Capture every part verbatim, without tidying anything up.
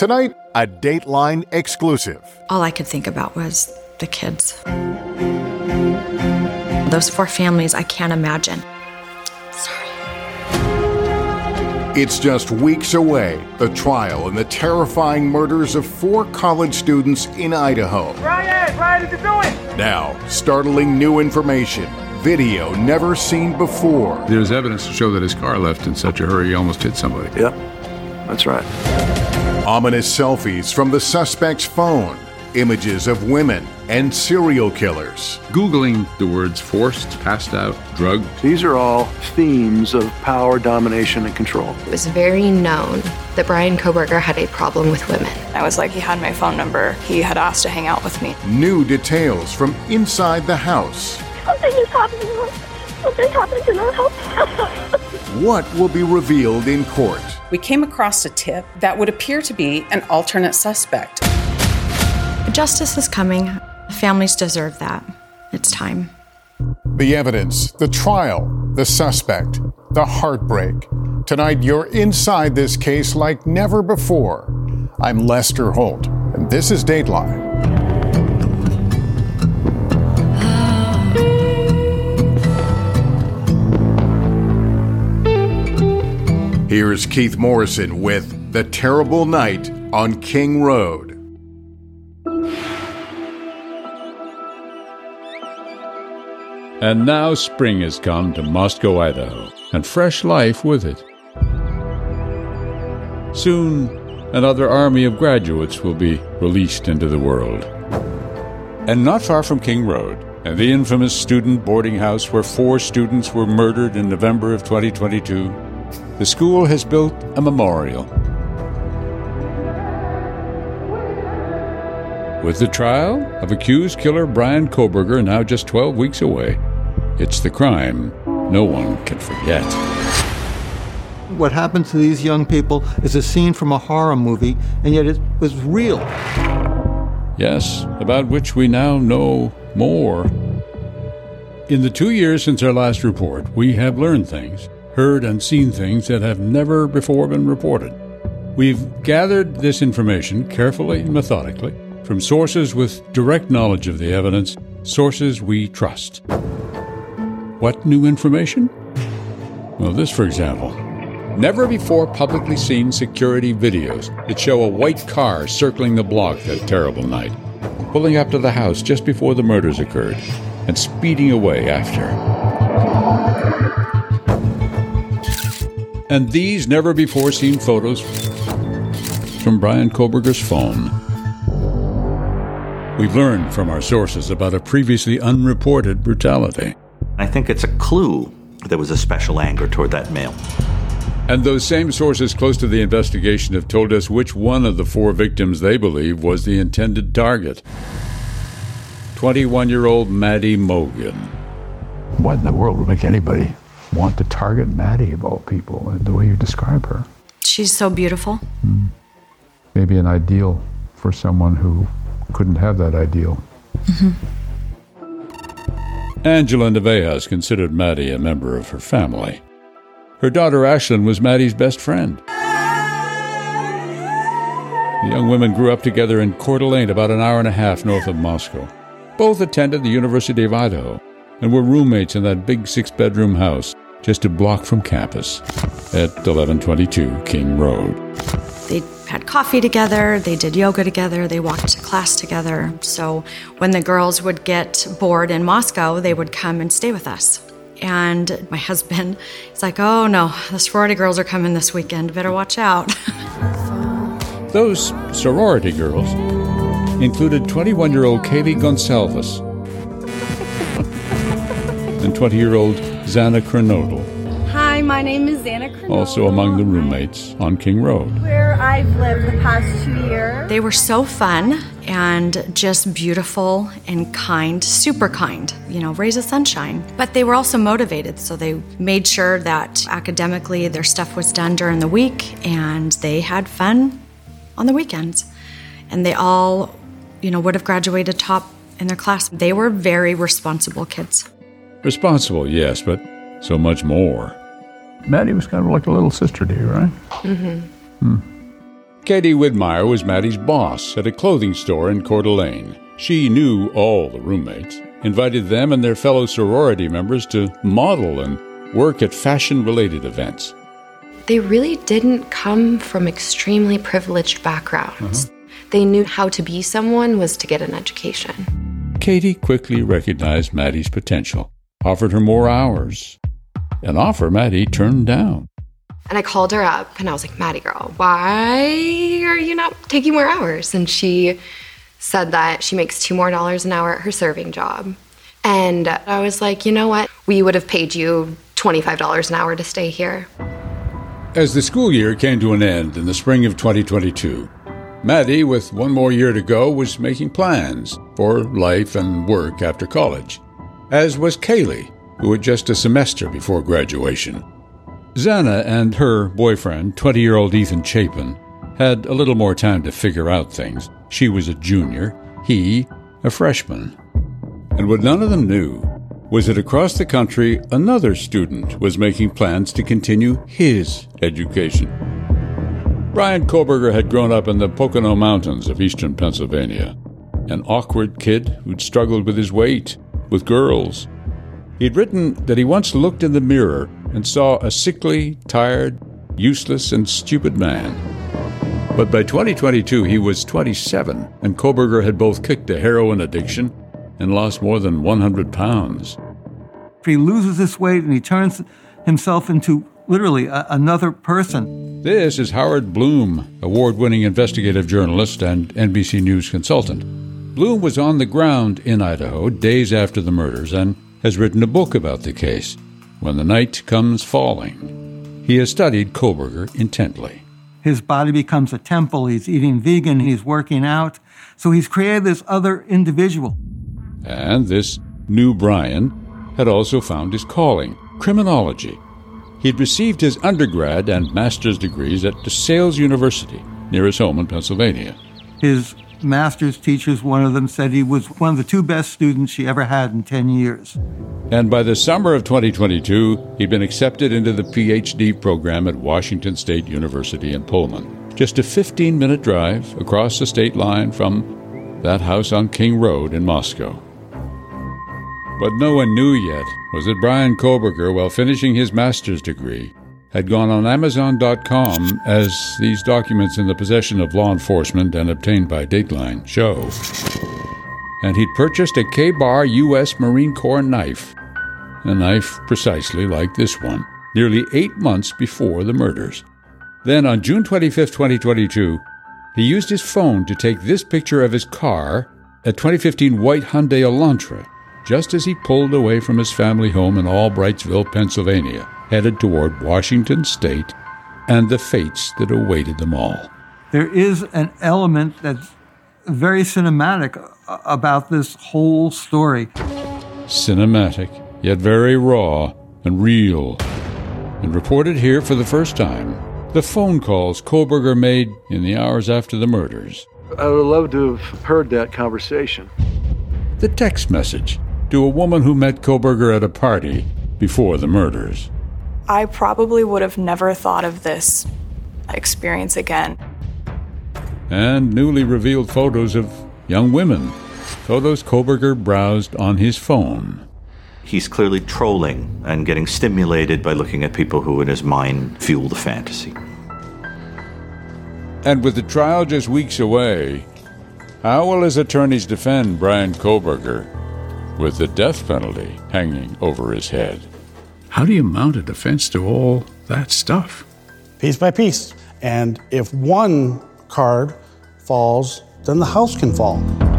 Tonight, a Dateline exclusive. All I could think about was the kids. Those four families, I can't imagine. Sorry. It's just weeks away, the trial in the terrifying murders of four college students in Idaho. Brian, Brian, what are you doing? Now, startling new information. Video never seen before. There's evidence to show that his car left in such a hurry he almost hit somebody. Yep, that's right. Ominous selfies from the suspect's phone. Images of women and serial killers. Googling the words forced, passed out, drugged. These are all themes of power, domination, and control. It was very known that Bryan Kohberger had a problem with women. I was like, he had my phone number. He had asked to hang out with me. New details from inside the house. Something is happening. Something happened in our house. What will be revealed in court? We came across a tip that would appear to be an alternate suspect. Justice is coming. Families deserve that. It's time. The evidence, the trial, the suspect, the heartbreak. Tonight, you're inside this case like never before. I'm Lester Holt, and this is Dateline. Here's Keith Morrison with The Terrible Night on King Road. And now spring has come to Moscow, Idaho, and fresh life with it. Soon, another army of graduates will be released into the world. And not far from King Road, and the infamous student boarding house where four students were murdered in November of twenty twenty-two, the school has built a memorial. With the trial of accused killer Bryan Kohberger now just twelve weeks away, it's the crime no one can forget. What happened to these young people is a scene from a horror movie, and yet it was real. Yes, about which we now know more. In the two years since our last report, we have learned things, heard and seen things that have never before been reported. We've gathered this information carefully and methodically from sources with direct knowledge of the evidence, sources we trust. What new information? Well, this, for example. Never before publicly seen security videos that show a white car circling the block that terrible night, pulling up to the house just before the murders occurred, and speeding away after. And these never-before-seen photos from Bryan Kohberger's phone. We've learned from our sources about a previously unreported brutality. I think it's a clue there was a special anger toward that male. And those same sources close to the investigation have told us which one of the four victims they believe was the intended target. twenty-one-year-old Maddie Mogen. What in the world would make anybody want to target Maddie, of all people, the way you describe her? She's so beautiful. Hmm. Maybe an ideal for someone who couldn't have that ideal. Mm-hmm. Angela Nevejas considered Maddie a member of her family. Her daughter Ashlyn was Maddie's best friend. The young women grew up together in Coeur d'Alene, about an hour and a half north of Moscow. Both attended the University of Idaho and were roommates in that big six-bedroom house just a block from campus at eleven twenty-two King Road. They had coffee together, they did yoga together, they walked to class together. So when the girls would get bored in Moscow, they would come and stay with us. And my husband is like, oh no, the sorority girls are coming this weekend, better watch out. Those sorority girls included twenty-one-year-old Kaylee Gonsalves and twenty-year-old Xana Kernodle. Hi, my name is Xana Kernodle. Also among the roommates on King Road. Where I've lived the past two years. They were so fun and just beautiful and kind, super kind, you know, rays of sunshine. But they were also motivated, so they made sure that academically their stuff was done during the week and they had fun on the weekends. And they all, you know, would have graduated top in their class. They were very responsible kids. Responsible, yes, but so much more. Maddie was kind of like a little sister to you, right? Mm-hmm. Hmm. Katie Widmeyer was Maddie's boss at a clothing store in Coeur d'Alene. She knew all the roommates, invited them and their fellow sorority members to model and work at fashion-related events. They really didn't come from extremely privileged backgrounds. Uh-huh. They knew how to be someone was to get an education. Katie quickly recognized Maddie's potential, offered her more hours, an offer Maddie turned down. And I called her up and I was like, Maddie girl, why are you not taking more hours? And she said that she makes two more dollars an hour at her serving job. And I was like, you know what? We would have paid you twenty-five dollars an hour to stay here. As the school year came to an end in the spring of twenty twenty-two, Maddie, with one more year to go, was making plans for life and work after college, as was Kaylee, who had just a semester before graduation. Xana and her boyfriend, twenty-year-old Ethan Chapin, had a little more time to figure out things. She was a junior, he a freshman. And what none of them knew was that across the country, another student was making plans to continue his education. Bryan Kohberger had grown up in the Pocono Mountains of eastern Pennsylvania, an awkward kid who'd struggled with his weight, with girls. He'd written that he once looked in the mirror and saw a sickly, tired, useless, and stupid man. But by twenty twenty-two, he was twenty-seven, and Kohberger had both kicked a heroin addiction and lost more than one hundred pounds. He loses this weight and he turns himself into literally a, another person. This is Howard Bloom, award-winning investigative journalist and N B C News consultant. Bloom was on the ground in Idaho days after the murders and has written a book about the case, When the Night Comes Falling. He has studied Kohberger intently. His body becomes a temple. He's eating vegan. He's working out. So he's created this other individual. And this new Bryan had also found his calling, criminology. He'd received his undergrad and master's degrees at DeSales University, near his home in Pennsylvania. His master's teachers, one of them said he was one of the two best students she ever had in ten years. And by the summer of twenty twenty-two, he'd been accepted into the P H D program at Washington State University in Pullman, just a fifteen-minute drive across the state line from that house on King Road in Moscow. What no one knew yet was that Bryan Kohberger, while finishing his master's degree, had gone on Amazon dot com, as these documents in the possession of law enforcement and obtained by Dateline show. And he'd purchased a K-Bar U S Marine Corps knife, a knife precisely like this one, nearly eight months before the murders. Then on June twenty-fifth, twenty twenty-two, he used his phone to take this picture of his car, a twenty fifteen white Hyundai Elantra, just as he pulled away from his family home in Albrightsville, Pennsylvania, headed toward Washington State and the fates that awaited them all. There is an element that's very cinematic about this whole story. Cinematic, yet very raw and real. And reported here for the first time, the phone calls Kohberger made in the hours after the murders. I would love to have heard that conversation. The text message to a woman who met Kohberger at a party before the murders. I probably would have never thought of this experience again. And newly revealed photos of young women, photos Kohberger browsed on his phone. He's clearly trolling and getting stimulated by looking at people who in his mind fuel the fantasy. And with the trial just weeks away, how will his attorneys defend Bryan Kohberger with the death penalty hanging over his head? How do you mount a defense to all that stuff? Piece by piece. And if one card falls, then the house can fall.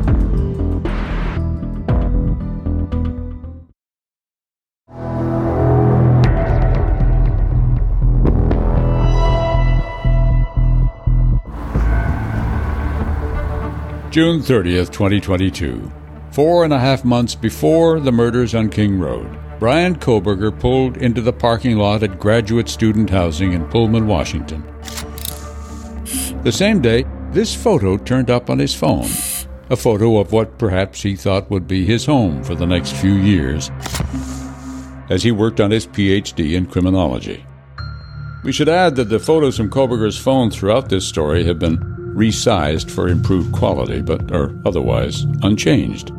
June thirtieth, twenty twenty-two. Four and a half months before the murders on King Road, Bryan Kohberger pulled into the parking lot at Graduate Student Housing in Pullman, Washington. The same day, this photo turned up on his phone, a photo of what perhaps he thought would be his home for the next few years as he worked on his P H D in criminology. We should add that the photos from Kohberger's phone throughout this story have been resized for improved quality, but are otherwise unchanged.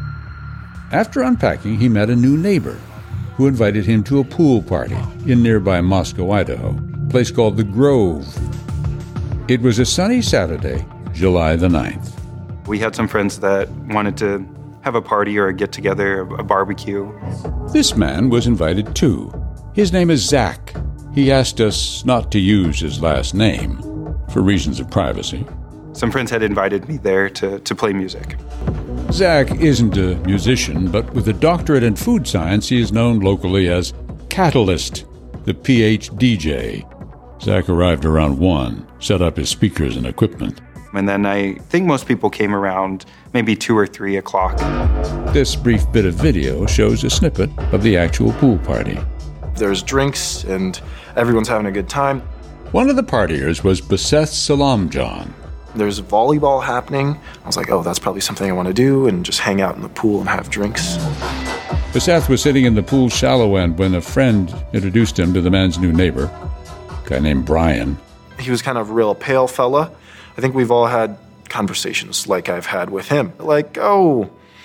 After unpacking, he met a new neighbor who invited him to a pool party in nearby Moscow, Idaho, a place called The Grove. It was a sunny Saturday, July the ninth. We had some friends that wanted to have a party or a get-together, a barbecue. This man was invited too. His name is Zach. He asked us not to use his last name for reasons of privacy. Some friends had invited me there to, to play music. Zach isn't a musician, but with a doctorate in food science, he is known locally as Catalyst, the P H D J. Zach arrived around one, set up his speakers and equipment. And then I think most people came around maybe two or three o'clock. This brief bit of video shows a snippet of the actual pool party. There's drinks and everyone's having a good time. One of the partiers was Baseth Salamjan. There's volleyball happening. I was like, oh, that's probably something I want to do, and just hang out in the pool and have drinks. Baseth was sitting in the pool's shallow end when a friend introduced him to the man's new neighbor, a guy named Brian. He was kind of a real pale fella. I think we've all had conversations like I've had with him. Like, oh,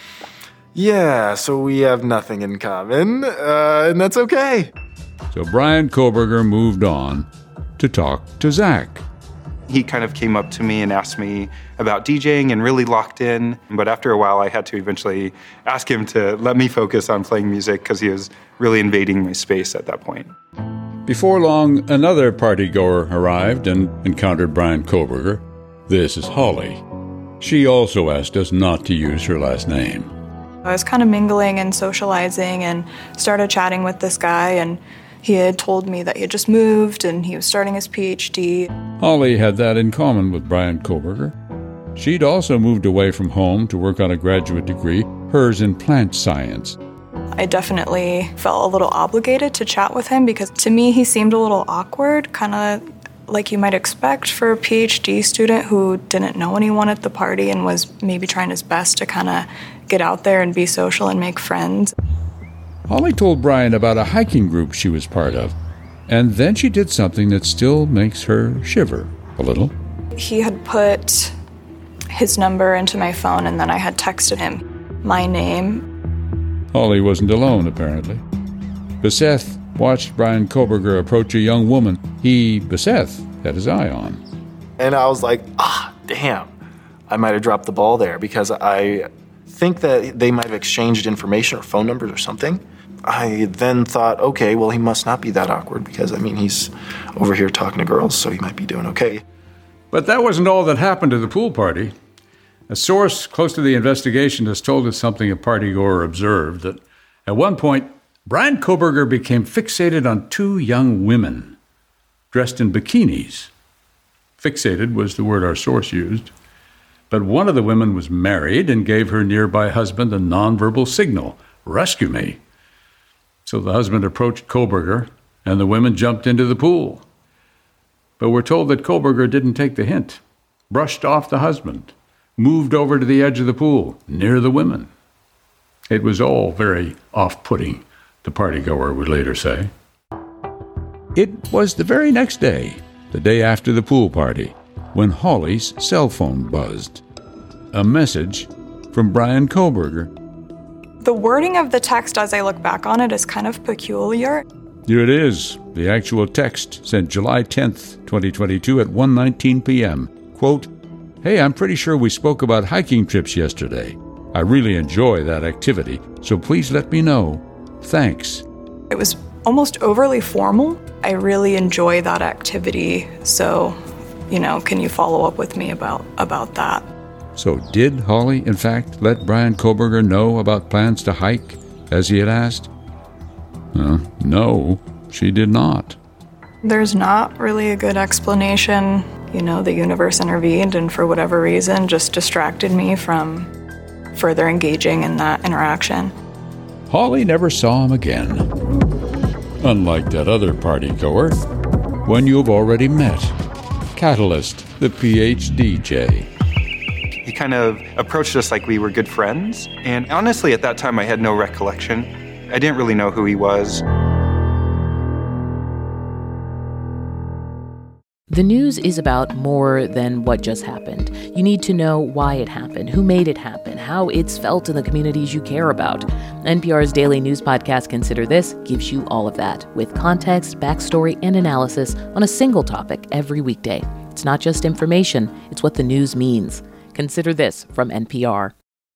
yeah, so we have nothing in common, uh, and that's okay. So Brian Kohberger moved on to talk to Zach. He kind of came up to me and asked me about DJing and really locked in. But after a while, I had to eventually ask him to let me focus on playing music because he was really invading my space at that point. Before long, another partygoer arrived and encountered Brian Kohberger. This is Holly. She also asked us not to use her last name. I was kind of mingling and socializing and started chatting with this guy, and he had told me that he had just moved and he was starting his P H D. Holly had that in common with Brian Kohberger. She'd also moved away from home to work on a graduate degree, hers in plant science. I definitely felt a little obligated to chat with him because to me he seemed a little awkward, kind of like you might expect for a P H D student who didn't know anyone at the party and was maybe trying his best to kind of get out there and be social and make friends. Holly told Brian about a hiking group she was part of, and then she did something that still makes her shiver a little. He had put his number into my phone, and then I had texted him my name. Holly wasn't alone, apparently. Baseth watched Brian Kohberger approach a young woman he, Baseth, had his eye on. And I was like, ah, damn, I might have dropped the ball there because I think that they might have exchanged information or phone numbers or something. I then thought, okay, well, he must not be that awkward because, I mean, he's over here talking to girls, so he might be doing okay. But that wasn't all that happened to the pool party. A source close to the investigation has told us something a partygoer observed, that at one point, Brian Kohberger became fixated on two young women dressed in bikinis. Fixated was the word our source used. But one of the women was married and gave her nearby husband a nonverbal signal, rescue me. So the husband approached Kohberger, and the women jumped into the pool. But we're told that Kohberger didn't take the hint, brushed off the husband, moved over to the edge of the pool, near the women. It was all very off-putting, the partygoer would later say. It was the very next day, the day after the pool party, when Holly's cell phone buzzed. A message from Brian Kohberger. The wording of the text as I look back on it is kind of peculiar. Here it is, the actual text sent July tenth, twenty twenty-two at one nineteen p.m. Quote, "Hey, I'm pretty sure we spoke about hiking trips yesterday. I really enjoy that activity, so please let me know. Thanks." It was almost overly formal. I really enjoy that activity, so, you know, can you follow up with me about, about that? So did Holly, in fact, let Brian Kohberger know about plans to hike, as he had asked? Uh, no, she did not. There's not really a good explanation. You know, the universe intervened and for whatever reason just distracted me from further engaging in that interaction. Holly never saw him again. Unlike that other partygoer, one you've already met, Catalyst, the P H D J. He kind of approached us like we were good friends. And honestly, at that time, I had no recollection. I didn't really know who he was. The news is about more than what just happened. You need to know why it happened, who made it happen, how it's felt in the communities you care about. N P R's daily news podcast, Consider This, gives you all of that, with context, backstory, and analysis on a single topic every weekday. It's not just information, it's what the news means. Consider This from N P R.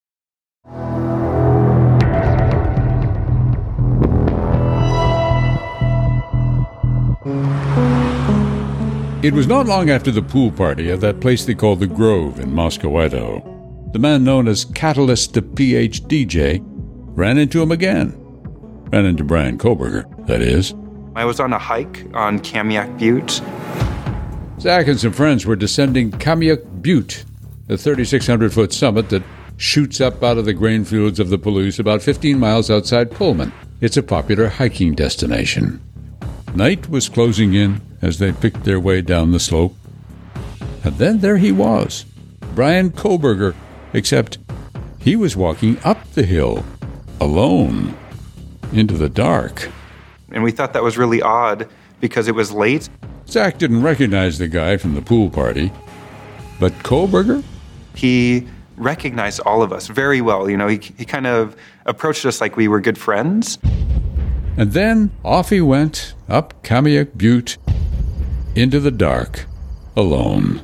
It was not long after the pool party at that place they called the Grove in Moscow, Idaho. The man known as Catalyst the P H D J ran into him again. Ran into Bryan Kohberger, that is. I was on a hike on Kamiak Butte. Zach and some friends were descending Kamiak Butte, a thirty-six hundred foot summit that shoots up out of the grain fields of the Palouse about fifteen miles outside Pullman. It's a popular hiking destination. Night was closing in as they picked their way down the slope. And then there he was, Bryan Kohberger, except he was walking up the hill, alone, into the dark. And we thought that was really odd because it was late. Zach didn't recognize the guy from the pool party, but Kohberger? He recognized all of us very well. You know, he, he kind of approached us like we were good friends. And then off he went, up Kamiak Butte, into the dark, alone.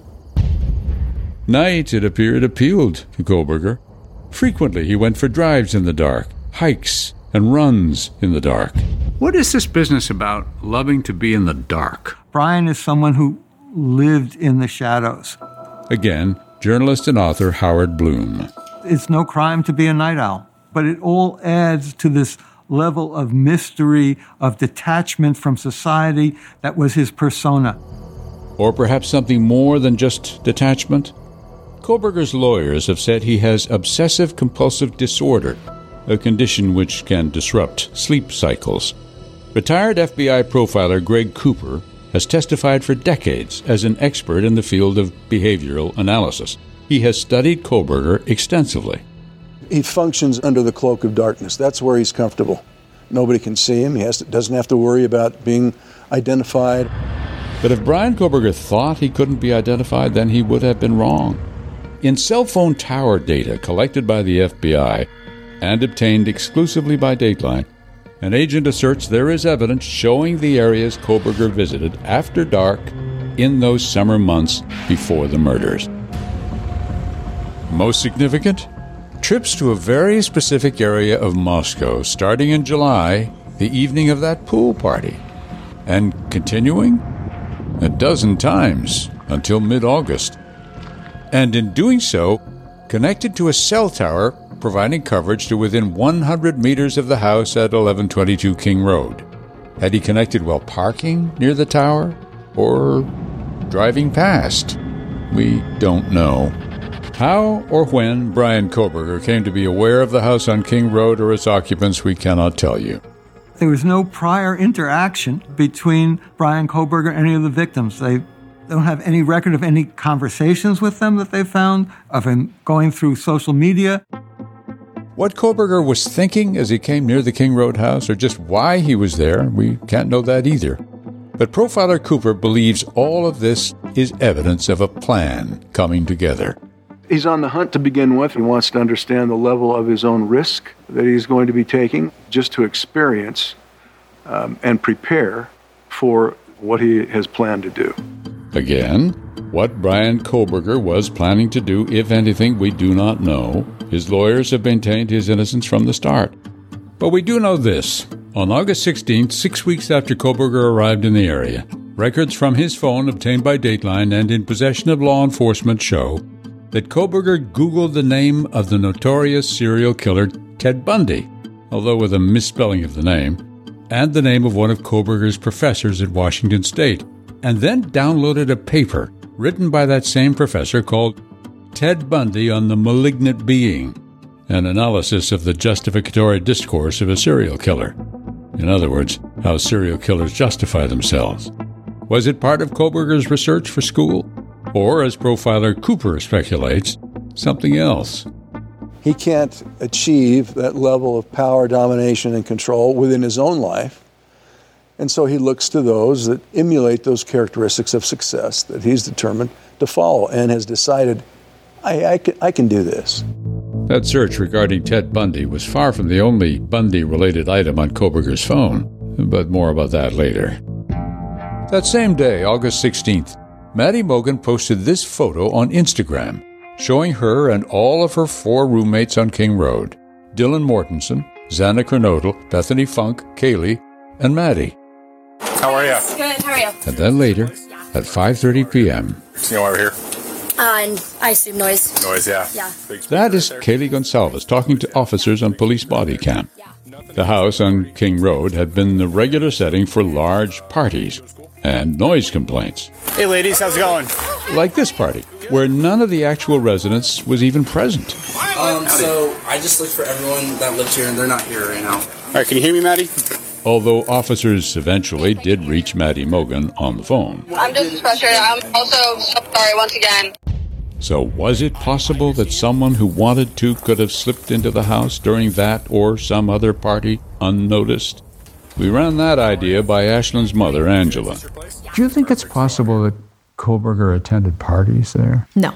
Night, it appeared, appealed to Kohberger. Frequently he went for drives in the dark, hikes and runs in the dark. What is this business about loving to be in the dark? Bryan is someone who lived in the shadows. Again, journalist and author Howard Bloom. It's no crime to be a night owl, but it all adds to this level of mystery, of detachment from society that was his persona. Or perhaps something more than just detachment? Kohberger's lawyers have said he has obsessive-compulsive disorder, a condition which can disrupt sleep cycles. Retired F B I profiler Greg Cooper has testified for decades as an expert in the field of behavioral analysis. He has studied Kohberger extensively. He functions under the cloak of darkness. That's where he's comfortable. Nobody can see him. He has to, doesn't have to worry about being identified. But if Bryan Kohberger thought he couldn't be identified, then he would have been wrong. In cell phone tower data collected by the F B I and obtained exclusively by Dateline, an agent asserts there is evidence showing the areas Kohberger visited after dark in those summer months before the murders. Most significant? Trips to a very specific area of Moscow starting in July, the evening of that pool party, and continuing a dozen times until mid-August. And in doing so, connected to a cell tower providing coverage to within one hundred meters of the house at eleven twenty-two King Road. Had he connected while parking near the tower or driving past? We don't know. How or when Bryan Kohberger came to be aware of the house on King Road or its occupants, we cannot tell you. There was no prior interaction between Bryan Kohberger and any of the victims. They don't have any record of any conversations with them that they found, of him going through social media. What Kohberger was thinking as he came near the King Road house, or just why he was there, we can't know that either. But profiler Cooper believes all of this is evidence of a plan coming together. He's on the hunt to begin with. He wants to understand the level of his own risk that he's going to be taking just to experience um, and prepare for what he has planned to do. Again, what Bryan Kohberger was planning to do, if anything, we do not know. His lawyers have maintained his innocence from the start. But we do know this. On August sixteenth, six weeks after Kohberger arrived in the area, records from his phone obtained by Dateline and in possession of law enforcement show that Kohberger Googled the name of the notorious serial killer Ted Bundy, although with a misspelling of the name, and the name of one of Kohberger's professors at Washington State, and then downloaded a paper written by that same professor called Ted Bundy on the Malignant Being, an analysis of the justificatory discourse of a serial killer. In other words, how serial killers justify themselves. Was it part of Kohberger's research for school? Or, as profiler Cooper speculates, something else? He can't achieve that level of power, domination, and control within his own life And so he looks to those that emulate those characteristics of success that he's determined to follow and has decided, I, I, can, I can do this. That search regarding Ted Bundy was far from the only Bundy-related item on Kohberger's phone, but more about that later. That same day, August sixteenth, Maddie Mogen posted this photo on Instagram, showing her and all of her four roommates on King Road: Dylan Mortensen, Xana Kernodle, Bethany Funk, Kaylee, and Maddie. How are you? Good, how are you? And then later, at five thirty p.m. You know why we're here? Uh, and I assume noise. Noise, yeah. Yeah. That is Kaylee Gonsalves talking to officers on police body cam. The house on King Road had been the regular setting for large parties and noise complaints. Hey ladies, how's it going? Like this party, where none of the actual residents was even present. Um, so I just looked for everyone that lived here, and they're not here right now. All right, can you hear me, Maddie? Although officers eventually did reach Maddie Mogen on the phone. I'm just frustrated. I'm also so sorry once again. So was it possible that someone who wanted to could have slipped into the house during that or some other party unnoticed? We ran that idea by Ashlyn's mother, Angela. Do you think it's possible that Kohberger attended parties there? No.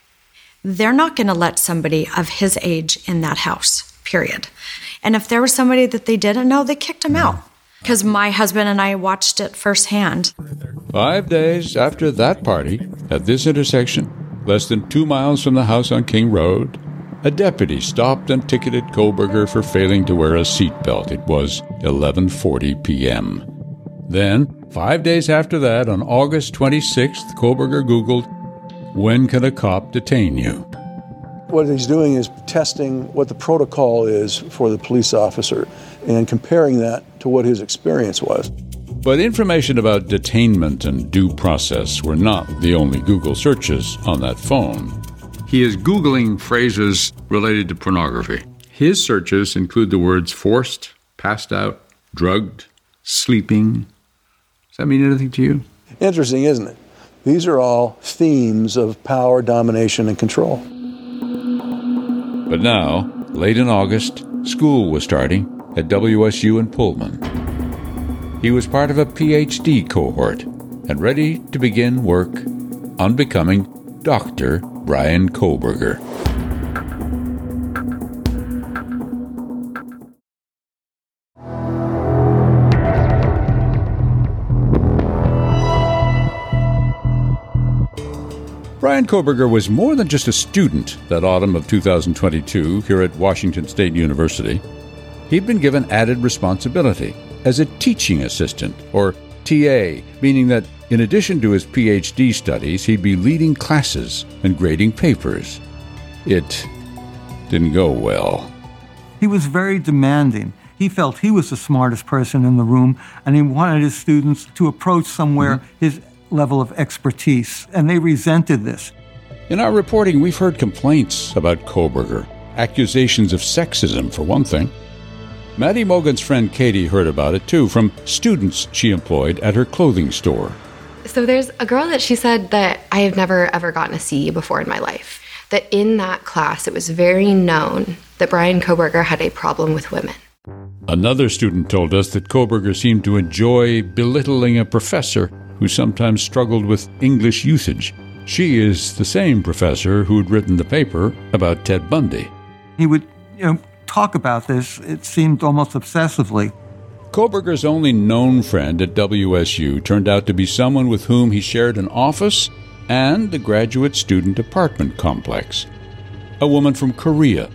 They're not going to let somebody of his age in that house, period. And if there was somebody that they didn't know, they kicked him out. Because my husband and I watched it firsthand. Five days after that party, at this intersection, less than two miles from the house on King Road, a deputy stopped and ticketed Kohberger for failing to wear a seatbelt. It was eleven forty p.m. Then, five days after that, on August twenty-sixth, Kohberger Googled, "When can a cop detain you?" What he's doing is testing what the protocol is for the police officer and comparing that to what his experience was. But information about detainment and due process were not the only Google searches on that phone. He is Googling phrases related to pornography. His searches include the words forced, passed out, drugged, sleeping. Does that mean anything to you? Interesting, isn't it? These are all themes of power, domination, and control. But now, late in August, school was starting at W S U in Pullman. He was part of a P H D cohort and ready to begin work on becoming Doctor Bryan Kohberger. Bryan Kohberger was more than just a student that autumn of two thousand twenty-two here at Washington State University. He'd been given added responsibility as a teaching assistant, or T A, meaning that in addition to his P H D studies, he'd be leading classes and grading papers. It didn't go well. He was very demanding. He felt he was the smartest person in the room, and he wanted his students to approach somewhere mm-hmm. his level of expertise, and they resented this. In our reporting, we've heard complaints about Kohberger, accusations of sexism, for one thing. Maddie Mogen's friend Katie heard about it, too, from students she employed at her clothing store. So there's a girl that she said that I have never, ever gotten a C before in my life. That in that class, it was very known that Bryan Kohberger had a problem with women. Another student told us that Kohberger seemed to enjoy belittling a professor who sometimes struggled with English usage. She is the same professor who'd written the paper about Ted Bundy. He would, you know, talk about this, it seemed almost obsessively. Kohberger's only known friend at W S U turned out to be someone with whom he shared an office and the graduate student apartment complex. A woman from Korea,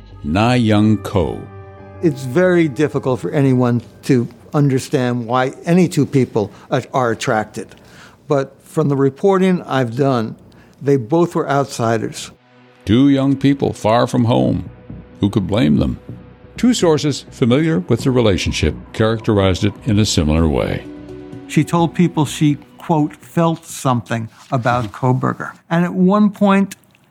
Na Young Ko. It's very difficult for anyone to understand why any two people are attracted. But from the reporting I've done, they both were outsiders. Two young people far from home. Who could blame them? Two sources familiar with the relationship characterized it in a similar way. She told people she, quote, felt something about Kohberger. And at one point,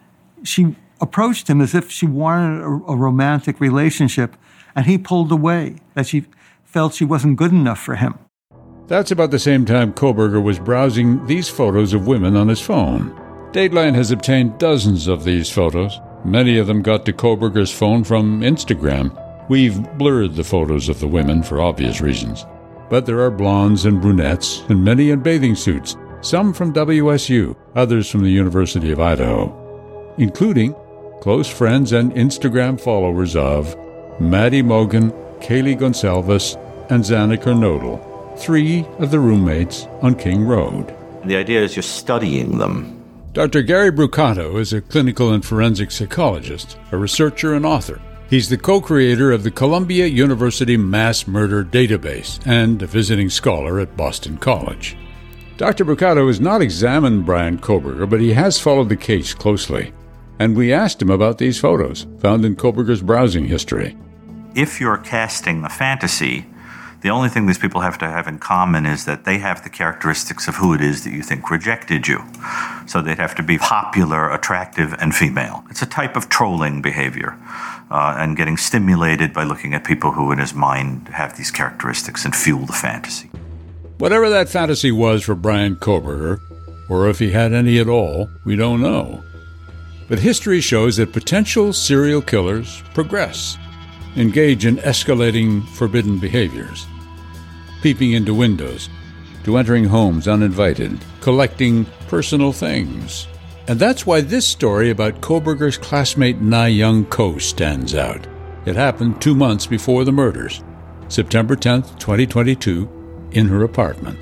she approached him as if she wanted a, a romantic relationship, and he pulled away, that she felt she wasn't good enough for him. That's about the same time Kohberger was browsing these photos of women on his phone. Dateline has obtained dozens of these photos. Many of them got to Kohberger's phone from Instagram. We've blurred the photos of the women for obvious reasons. But there are blondes and brunettes, and many in bathing suits, some from W S U, others from the University of Idaho, including close friends and Instagram followers of Maddie Mogen, Kaylee Gonsalves, and Xana Kernodle, three of the roommates on King Road. The idea is you're studying them. Doctor Gary Brucato is a clinical and forensic psychologist, a researcher and author. He's the co-creator of the Columbia University Mass Murder Database and a visiting scholar at Boston College. Doctor Brucato has not examined Bryan Kohberger, but he has followed the case closely. And we asked him about these photos found in Kohberger's browsing history. If you're casting a fantasy, the only thing these people have to have in common is that they have the characteristics of who it is that you think rejected you. So they'd have to be popular, attractive, and female. It's a type of trolling behavior, uh, and getting stimulated by looking at people who in his mind have these characteristics and fuel the fantasy. Whatever that fantasy was for Bryan Kohberger, or if he had any at all, we don't know. But history shows that potential serial killers progress, engage in escalating forbidden behaviors, peeping into windows, to entering homes uninvited, collecting personal things. And that's why this story about Kohberger's classmate Na Young Ko stands out. It happened two months before the murders, September tenth, twenty twenty-two, in her apartment.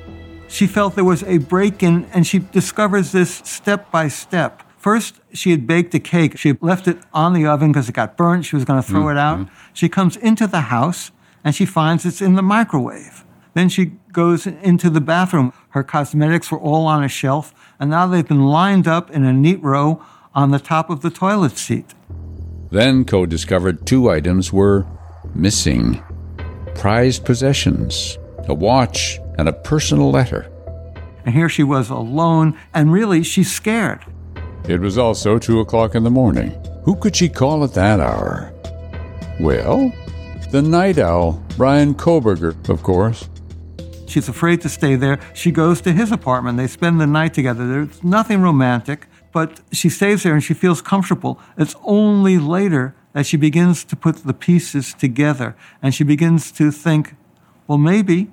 She felt there was a break-in, and she discovers this step by step. First, she had baked a cake. She left it on the oven because it got burnt. She was going to throw mm-hmm. it out. She comes into the house, and she finds it's in the microwave. Then she goes into the bathroom. Her cosmetics were all on a shelf, and now they've been lined up in a neat row on the top of the toilet seat. Then Ko discovered two items were missing. Prized possessions, a watch, and a personal letter. And here she was alone, and really, she's scared. It was also two o'clock in the morning. Who could she call at that hour? Well, the night owl, Bryan Kohberger, of course. She's afraid to stay there. She goes to his apartment. They spend the night together. There's nothing romantic, but she stays there and she feels comfortable. It's only later that she begins to put the pieces together, and she begins to think, well, maybe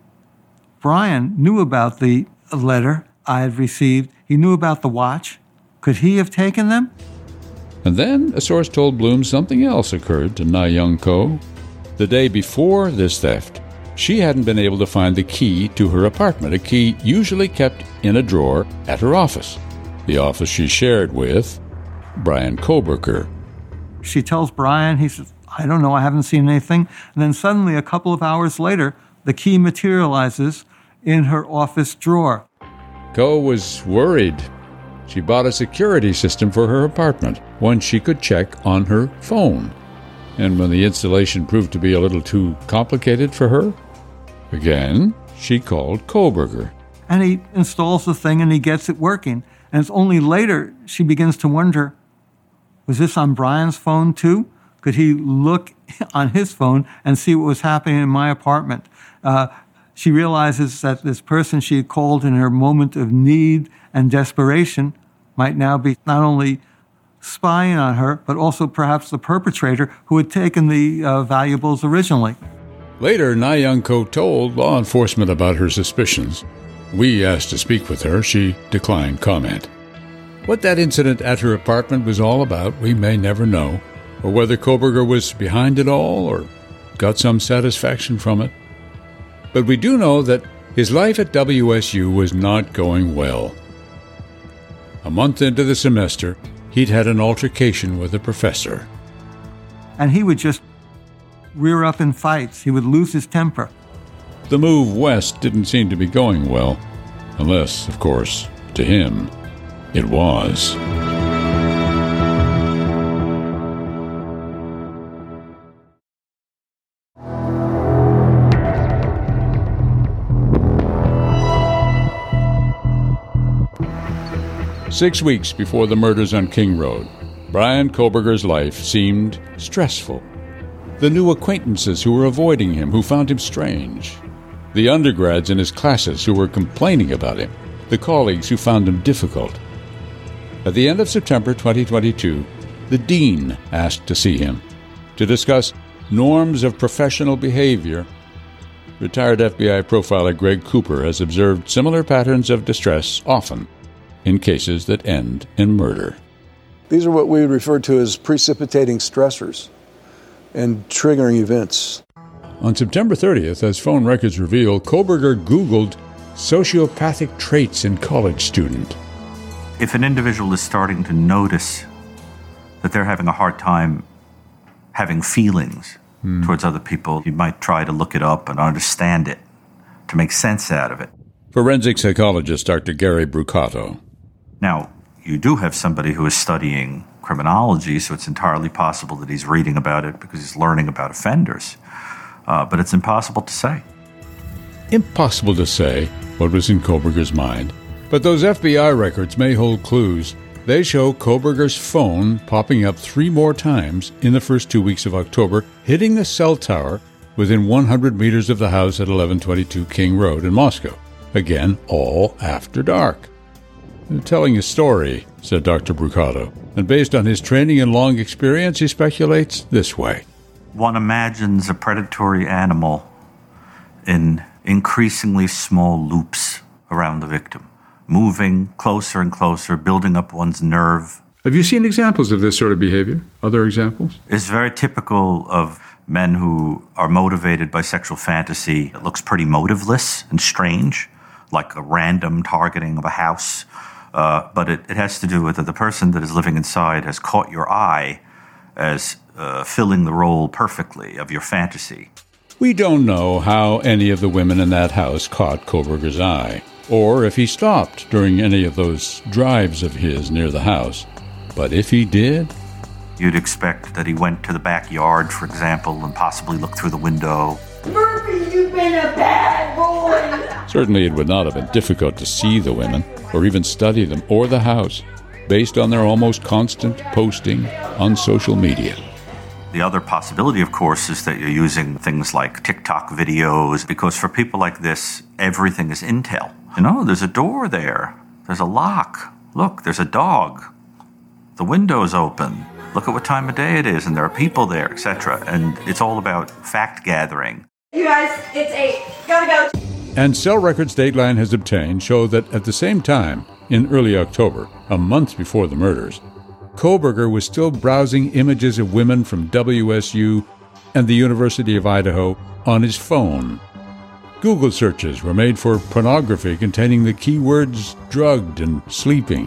Bryan knew about the letter I had received. He knew about the watch. Could he have taken them? And then a source told Bloom something else occurred to Na Young Ko. The day before this theft, she hadn't been able to find the key to her apartment, a key usually kept in a drawer at her office, the office she shared with Bryan Kohberger. She tells Bryan, he says, I don't know, I haven't seen anything. And then suddenly, a couple of hours later, the key materializes in her office drawer. Ko was worried. She bought a security system for her apartment, one she could check on her phone. And when the installation proved to be a little too complicated for her, again, she called Kohberger. And he installs the thing and he gets it working. And it's only later she begins to wonder, was this on Bryan's phone too? Could he look on his phone and see what was happening in my apartment? Uh, she realizes that this person she had called in her moment of need and desperation might now be not only spying on her, but also perhaps the perpetrator who had taken the uh, valuables originally. Later, Na Young Ko told law enforcement about her suspicions. We asked to speak with her. She declined comment. What that incident at her apartment was all about, we may never know, or whether Kohberger was behind it all or got some satisfaction from it. But we do know that his life at W S U was not going well. A month into the semester, he'd had an altercation with a professor. And he would just rear up in fights. He would lose his temper. The move west didn't seem to be going well, unless, of course, to him, it was. Six weeks before the murders on King Road, Bryan Kohberger's life seemed stressful. The new acquaintances who were avoiding him, who found him strange. The undergrads in his classes who were complaining about him. The colleagues who found him difficult. At the end of September twenty twenty-two, the dean asked to see him to discuss norms of professional behavior Retired F B I profiler Greg Cooper has observed similar patterns of distress often in cases that end in murder. These are what we would refer to as precipitating stressors and triggering events. On September thirtieth, as phone records reveal, Kohberger Googled sociopathic traits in college student. If an individual is starting to notice that they're having a hard time having feelings hmm. towards other people, you might try to look it up and understand it, to make sense out of it. Forensic psychologist Doctor Gary Brucato. Now, you do have somebody who is studying criminology, so it's entirely possible that he's reading about it because he's learning about offenders. Uh, but it's impossible to say. Impossible to say what was in Kohberger's mind. But those F B I records may hold clues. They show Kohberger's phone popping up three more times in the first two weeks of October, hitting the cell tower within one hundred meters of the house at eleven twenty-two King Road in Moscow. Again, all after dark. Telling a story, said Doctor Brucato, and based on his training and long experience, he speculates this way. One imagines a predatory animal in increasingly small loops around the victim, moving closer and closer, building up one's nerve. Have you seen examples of this sort of behavior? Other examples? It's very typical of men who are motivated by sexual fantasy. It looks pretty motiveless and strange, like a random targeting of a house. Uh, but it, it has to do with that the person that is living inside has caught your eye as uh, filling the role perfectly of your fantasy. We don't know how any of the women in that house caught Kohberger's eye, or if he stopped during any of those drives of his near the house. But if he did, you'd expect that he went to the backyard, for example, and possibly looked through the window. Murphy, you've been a bad boy! Certainly it would not have been difficult to see the women, or even study them, or the house, based on their almost constant posting on social media. The other possibility, of course, is that you're using things like TikTok videos, because for people like this, everything is intel. You know, there's a door there. There's a lock. Look, there's a dog. The window's open. Look at what time of day it is, and there are people there, et cetera. And it's all about fact gathering. You guys, it's eight. Gotta go. And cell records Dateline has obtained show that at the same time, in early October, a month before the murders, Kohberger was still browsing images of women from W S U and the University of Idaho on his phone. Google searches were made for pornography containing the keywords drugged and sleeping.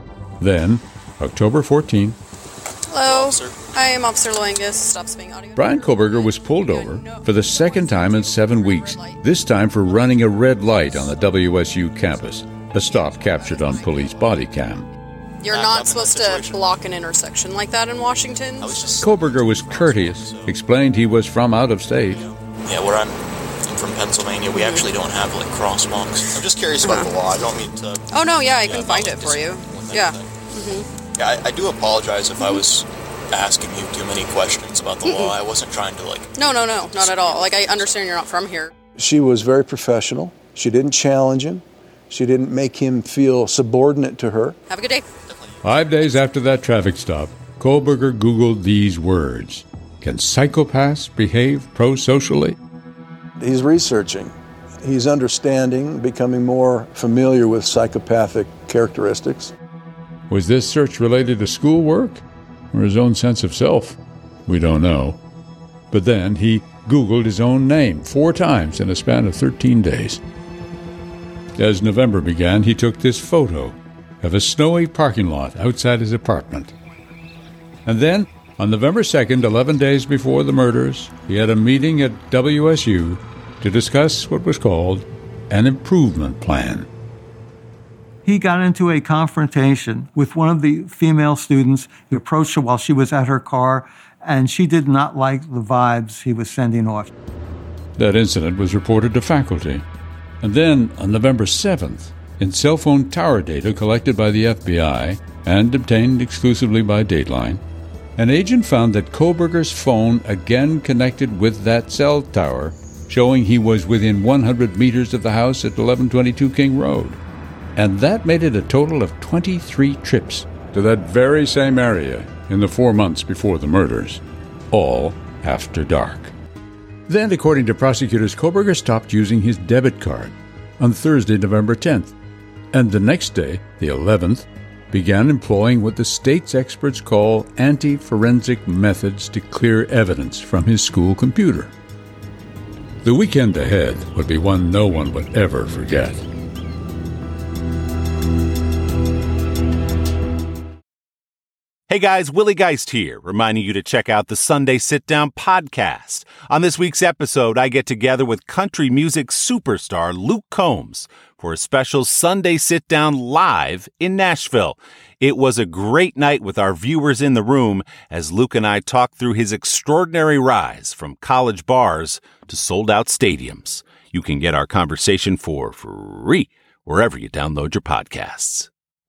Then, October fourteenth, hello, I am Officer Loangus. Stop spinning audio. Brian Kohberger was pulled over for the second time in seven weeks, this time for running a red light on the W S U campus, a stop captured on police body cam. You're not supposed to block an intersection like that in Washington. Kohberger was courteous, explained he was from out of state. Yeah, where I'm, I'm from Pennsylvania, we actually don't have, like, crosswalks. I'm just curious about the law. I don't mean to... Oh, no, yeah, I can find it for you. Yeah. Mm-hmm. Yeah, I, I do apologize if I was asking you too many questions about the law. I wasn't trying to, like... No, no, no, not at all. Like, I understand you're not from here. She was very professional. She didn't challenge him. She didn't make him feel subordinate to her. Have a good day. Five days after that traffic stop, Kohberger Googled these words. Can psychopaths behave pro-socially? He's researching. He's understanding, becoming more familiar with psychopathic characteristics. Was this search related to schoolwork or his own sense of self? We don't know. But then he Googled his own name four times in a span of thirteen days. As November began, he took this photo of a snowy parking lot outside his apartment. And then, on November second, eleven days before the murders, he had a meeting at W S U to discuss what was called an improvement plan. He got into a confrontation with one of the female students. He approached her while she was at her car, and she did not like the vibes he was sending off. That incident was reported to faculty. And then, on November seventh, in cell phone tower data collected by the F B I and obtained exclusively by Dateline, an agent found that Kohberger's phone again connected with that cell tower, showing he was within one hundred meters of the house at eleven twenty-two King Road. And that made it a total of twenty-three trips to that very same area in the four months before the murders, all after dark. Then, according to prosecutors, Kohberger stopped using his debit card on Thursday, November tenth, and the next day, the eleventh, began employing what the state's experts call anti-forensic methods to clear evidence from his school computer. The weekend ahead would be one no one would ever forget. Hey guys, Willie Geist here, reminding you to check out the Sunday Sit Down podcast. On this week's episode, I get together with country music superstar Luke Combs for a special Sunday Sit Down live in Nashville. It was a great night with our viewers in the room as Luke and I talked through his extraordinary rise from college bars to sold-out stadiums. You can get our conversation for free wherever you download your podcasts.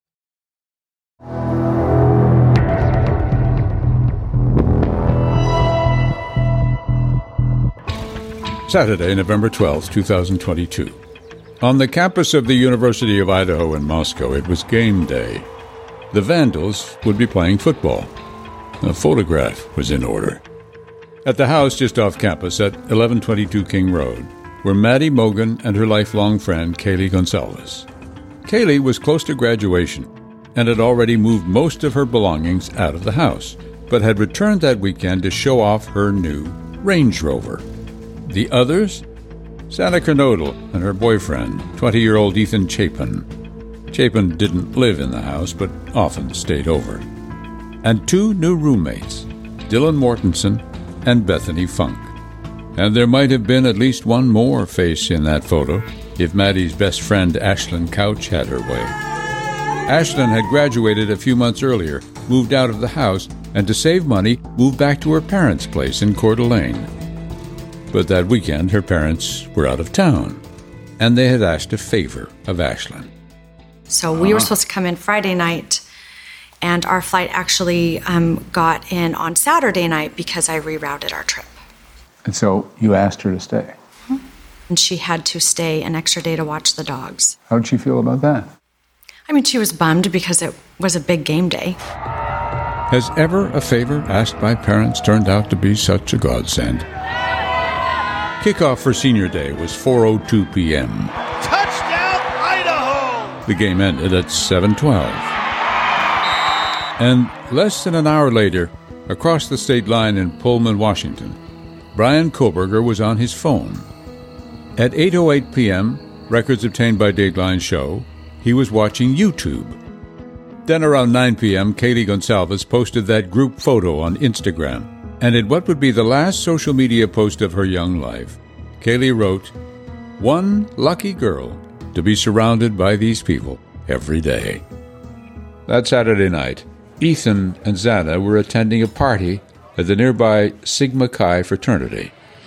Saturday, November twelfth, twenty twenty-two. On the campus of the University of Idaho in Moscow, it was game day. The Vandals would be playing football. A photograph was in order. At the house just off campus at eleven twenty-two King Road were Maddie Mogen and her lifelong friend, Kaylee Gonzalez. Kaylee was close to graduation and had already moved most of her belongings out of the house, but had returned that weekend to show off her new Range Rover. The others? Santa Kernodle and her boyfriend, twenty-year-old Ethan Chapin. Chapin didn't live in the house, but often stayed over. And two new roommates, Dylan Mortensen and Bethany Funk. And there might have been at least one more face in that photo if Maddie's best friend Ashlyn Couch had her way. Ashlyn had graduated a few months earlier, moved out of the house, and to save money, moved back to her parents' place in Coeur d'Alene. But that weekend, her parents were out of town, and they had asked a favor of Ashlyn. So we were supposed to come in Friday night, and our flight actually um, got in on Saturday night because I rerouted our trip. And so you asked her to stay? Mm-hmm. And she had to stay an extra day to watch the dogs. How did she feel about that? I mean, she was bummed because it was a big game day. Has ever a favor asked by parents turned out to be such a godsend? Kickoff for Senior Day was four oh two p.m. Touchdown, Idaho! The game ended at seven twelve. And less than an hour later, across the state line in Pullman, Washington, Bryan Kohberger was on his phone. At eight oh eight p.m., records obtained by Dateline show, he was watching YouTube. Then around nine p.m., Kaylee Gonzalez posted that group photo on Instagram. And in what would be the last social media post of her young life, Kaylee wrote, "One lucky girl to be surrounded by these people every day." That Saturday night, Ethan and Xana were attending a party at the nearby Sigma Chi fraternity.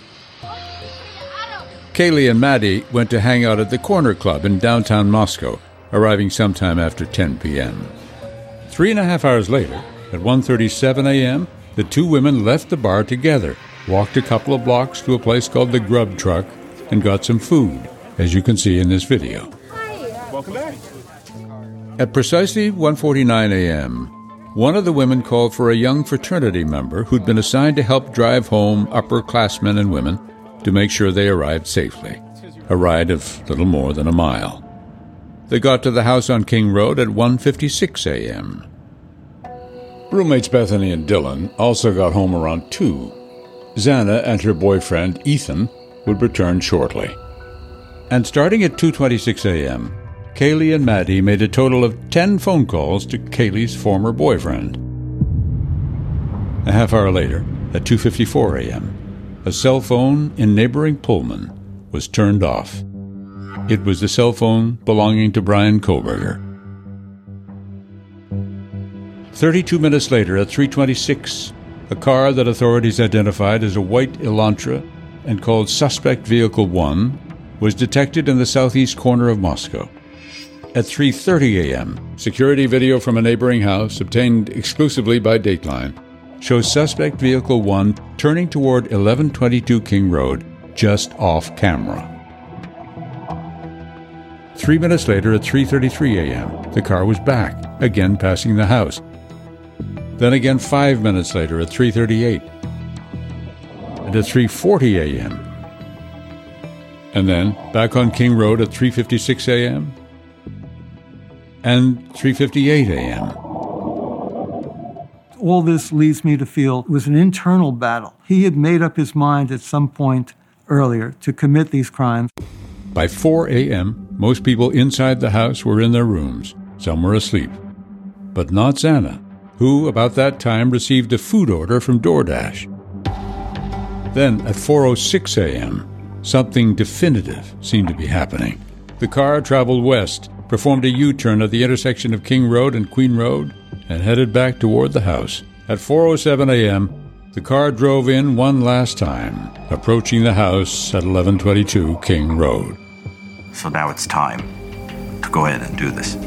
Kaylee and Maddie went to hang out at the Corner Club in downtown Moscow, arriving sometime after ten p.m. Three and a half hours later, at one thirty-seven a.m., the two women left the bar together, walked a couple of blocks to a place called the Grub Truck, and got some food, as you can see in this video. Hi. Welcome back. At precisely one forty-nine a.m., one of the women called for a young fraternity member who'd been assigned to help drive home upperclassmen and women to make sure they arrived safely, a ride of little more than a mile. They got to the house on King Road at one fifty-six a.m. Roommates Bethany and Dylan also got home around two. Xana and her boyfriend, Ethan, would return shortly. And starting at two twenty-six a.m., Kaylee and Maddie made a total of ten phone calls to Kaylee's former boyfriend. A half hour later, at two fifty-four a.m., a cell phone in neighboring Pullman was turned off. It was the cell phone belonging to Bryan Kohberger. Thirty-two minutes later, at three twenty-six, a car that authorities identified as a white Elantra and called Suspect Vehicle one was detected in the southeast corner of Moscow. At three thirty a.m., security video from a neighboring house, obtained exclusively by Dateline, shows Suspect Vehicle one turning toward eleven twenty-two King Road, just off camera. Three minutes later, at three thirty-three a.m., the car was back, again passing the house. Then again five minutes later at three thirty-eight. And at three forty a.m., And then back on King Road at three fifty-six a.m. and three fifty-eight a.m. All this leads me to feel it was an internal battle. He had made up his mind at some point earlier to commit these crimes. By four a.m., most people inside the house were in their rooms. Some were asleep. But not Xana, who about that time received a food order from DoorDash. Then at four oh six a.m., something definitive seemed to be happening. The car traveled west, performed a U-turn at the intersection of King Road and Queen Road, and headed back toward the house. At four oh seven a.m., the car drove in one last time, approaching the house at eleven twenty-two King Road. So now it's time to go in and do this.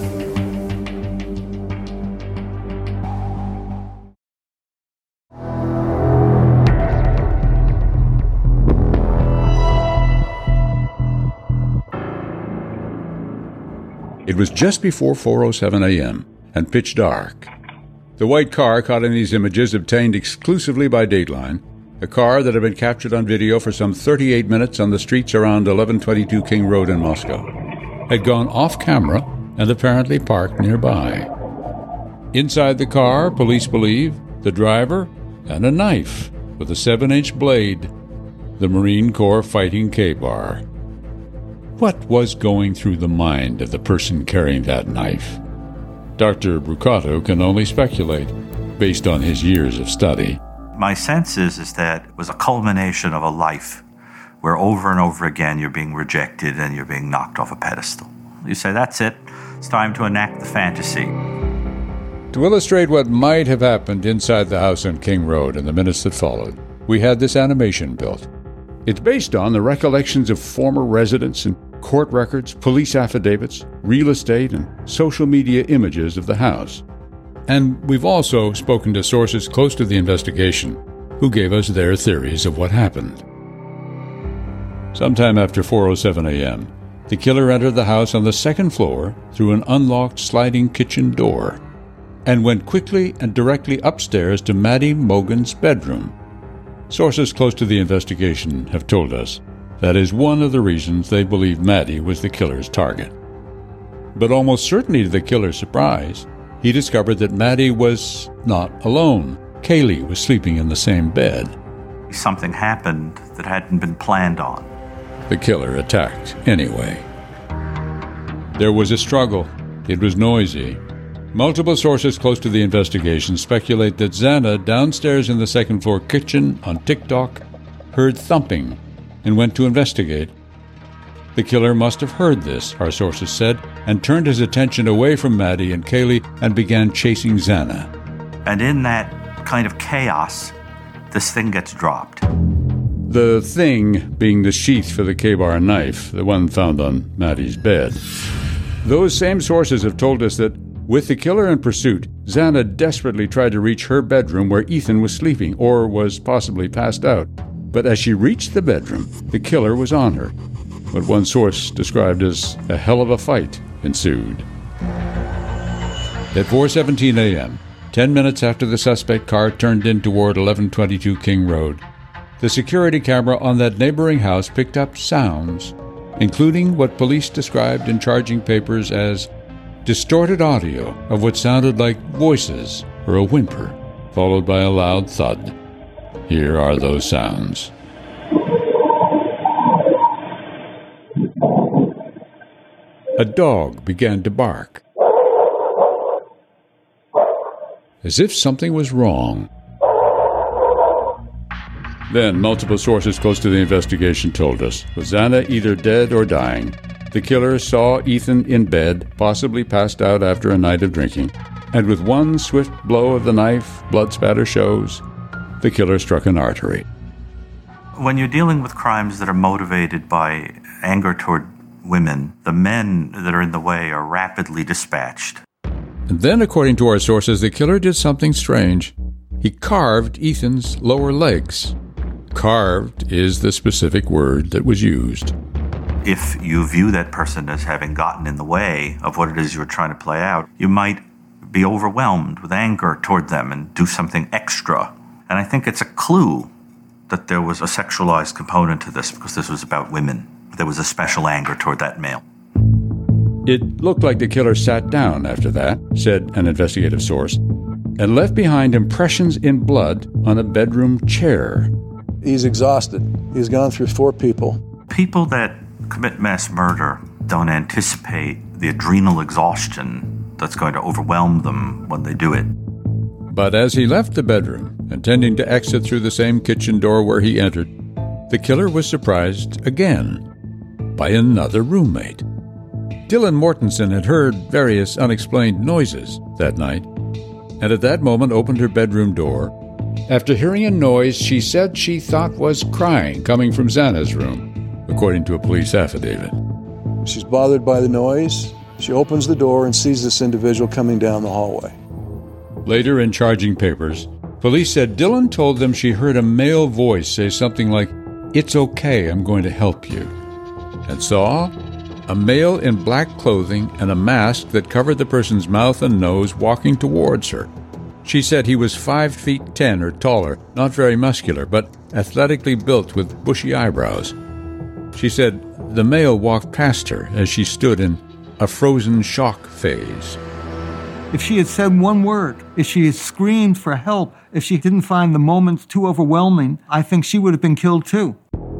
It was just before four oh seven a.m. and pitch dark. The white car caught in these images, obtained exclusively by Dateline, a car that had been captured on video for some thirty-eight minutes on the streets around eleven twenty-two King Road in Moscow, had gone off camera and apparently parked nearby. Inside the car, police believe, the driver and a knife with a seven-inch blade, the Marine Corps Fighting K-Bar. What was going through the mind of the person carrying that knife? Doctor Brucato can only speculate, based on his years of study. My sense is, is that it was a culmination of a life where over and over again you're being rejected and you're being knocked off a pedestal. You say, that's it. It's time to enact the fantasy. To illustrate what might have happened inside the house on King Road in the minutes that followed, we had this animation built. It's based on the recollections of former residents and court records, police affidavits, real estate, and social media images of the house. And we've also spoken to sources close to the investigation who gave us their theories of what happened. Sometime after four oh seven a.m., the killer entered the house on the second floor through an unlocked sliding kitchen door and went quickly and directly upstairs to Maddie Mogen's bedroom. Sources close to the investigation have told us that is one of the reasons they believe Maddie was the killer's target. But almost certainly to the killer's surprise, he discovered that Maddie was not alone. Kaylee was sleeping in the same bed. Something happened that hadn't been planned on. The killer attacked anyway. There was a struggle. It was noisy. Multiple sources close to the investigation speculate that Xana, downstairs in the second floor kitchen on TikTok, heard thumping and went to investigate. The killer must have heard this, our sources said, and turned his attention away from Maddie and Kaylee and began chasing Xana. And in that kind of chaos, this thing gets dropped. The thing being the sheath for the K-Bar knife, the one found on Maddie's bed. Those same sources have told us that with the killer in pursuit, Xana desperately tried to reach her bedroom where Ethan was sleeping or was possibly passed out. But as she reached the bedroom, the killer was on her. What one source described as a hell of a fight ensued. At four seventeen a.m., ten minutes after the suspect car turned in toward eleven twenty-two King Road, the security camera on that neighboring house picked up sounds, including what police described in charging papers as distorted audio of what sounded like voices or a whimper, followed by a loud thud. Here are those sounds. A dog began to bark, as if something was wrong. Then, multiple sources close to the investigation told us, was Xana either dead or dying? The killer saw Ethan in bed, possibly passed out after a night of drinking, and with one swift blow of the knife, blood spatter shows, the killer struck an artery. When you're dealing with crimes that are motivated by anger toward women, the men that are in the way are rapidly dispatched. And then, according to our sources, the killer did something strange. He carved Ethan's lower legs. Carved is the specific word that was used. If you view that person as having gotten in the way of what it is you're trying to play out, you might be overwhelmed with anger toward them and do something extra. And I think it's a clue that there was a sexualized component to this because this was about women. there was a special anger toward that male. It looked like the killer sat down after that, said an investigative source, and left behind impressions in blood on a bedroom chair. He's exhausted. He's gone through four people. People that commit mass murder don't anticipate the adrenal exhaustion that's going to overwhelm them when they do it. But as he left the bedroom, intending to exit through the same kitchen door where he entered, the killer was surprised again by another roommate. Dylan Mortensen had heard various unexplained noises that night, and at that moment opened her bedroom door. After hearing a noise she said she thought was crying coming from Xana's room, according to a police affidavit. She's bothered by the noise. She opens the door and sees this individual coming down the hallway. Later, in charging papers, police said Dylan told them she heard a male voice say something like, "It's okay, I'm going to help you," and saw a male in black clothing and a mask that covered the person's mouth and nose walking towards her. She said he was five feet ten or taller, not very muscular, but athletically built with bushy eyebrows. She said the male walked past her as she stood in a frozen shock phase. If she had said one word, if she had screamed for help, if she didn't find the moments too overwhelming, I think she would have been killed too.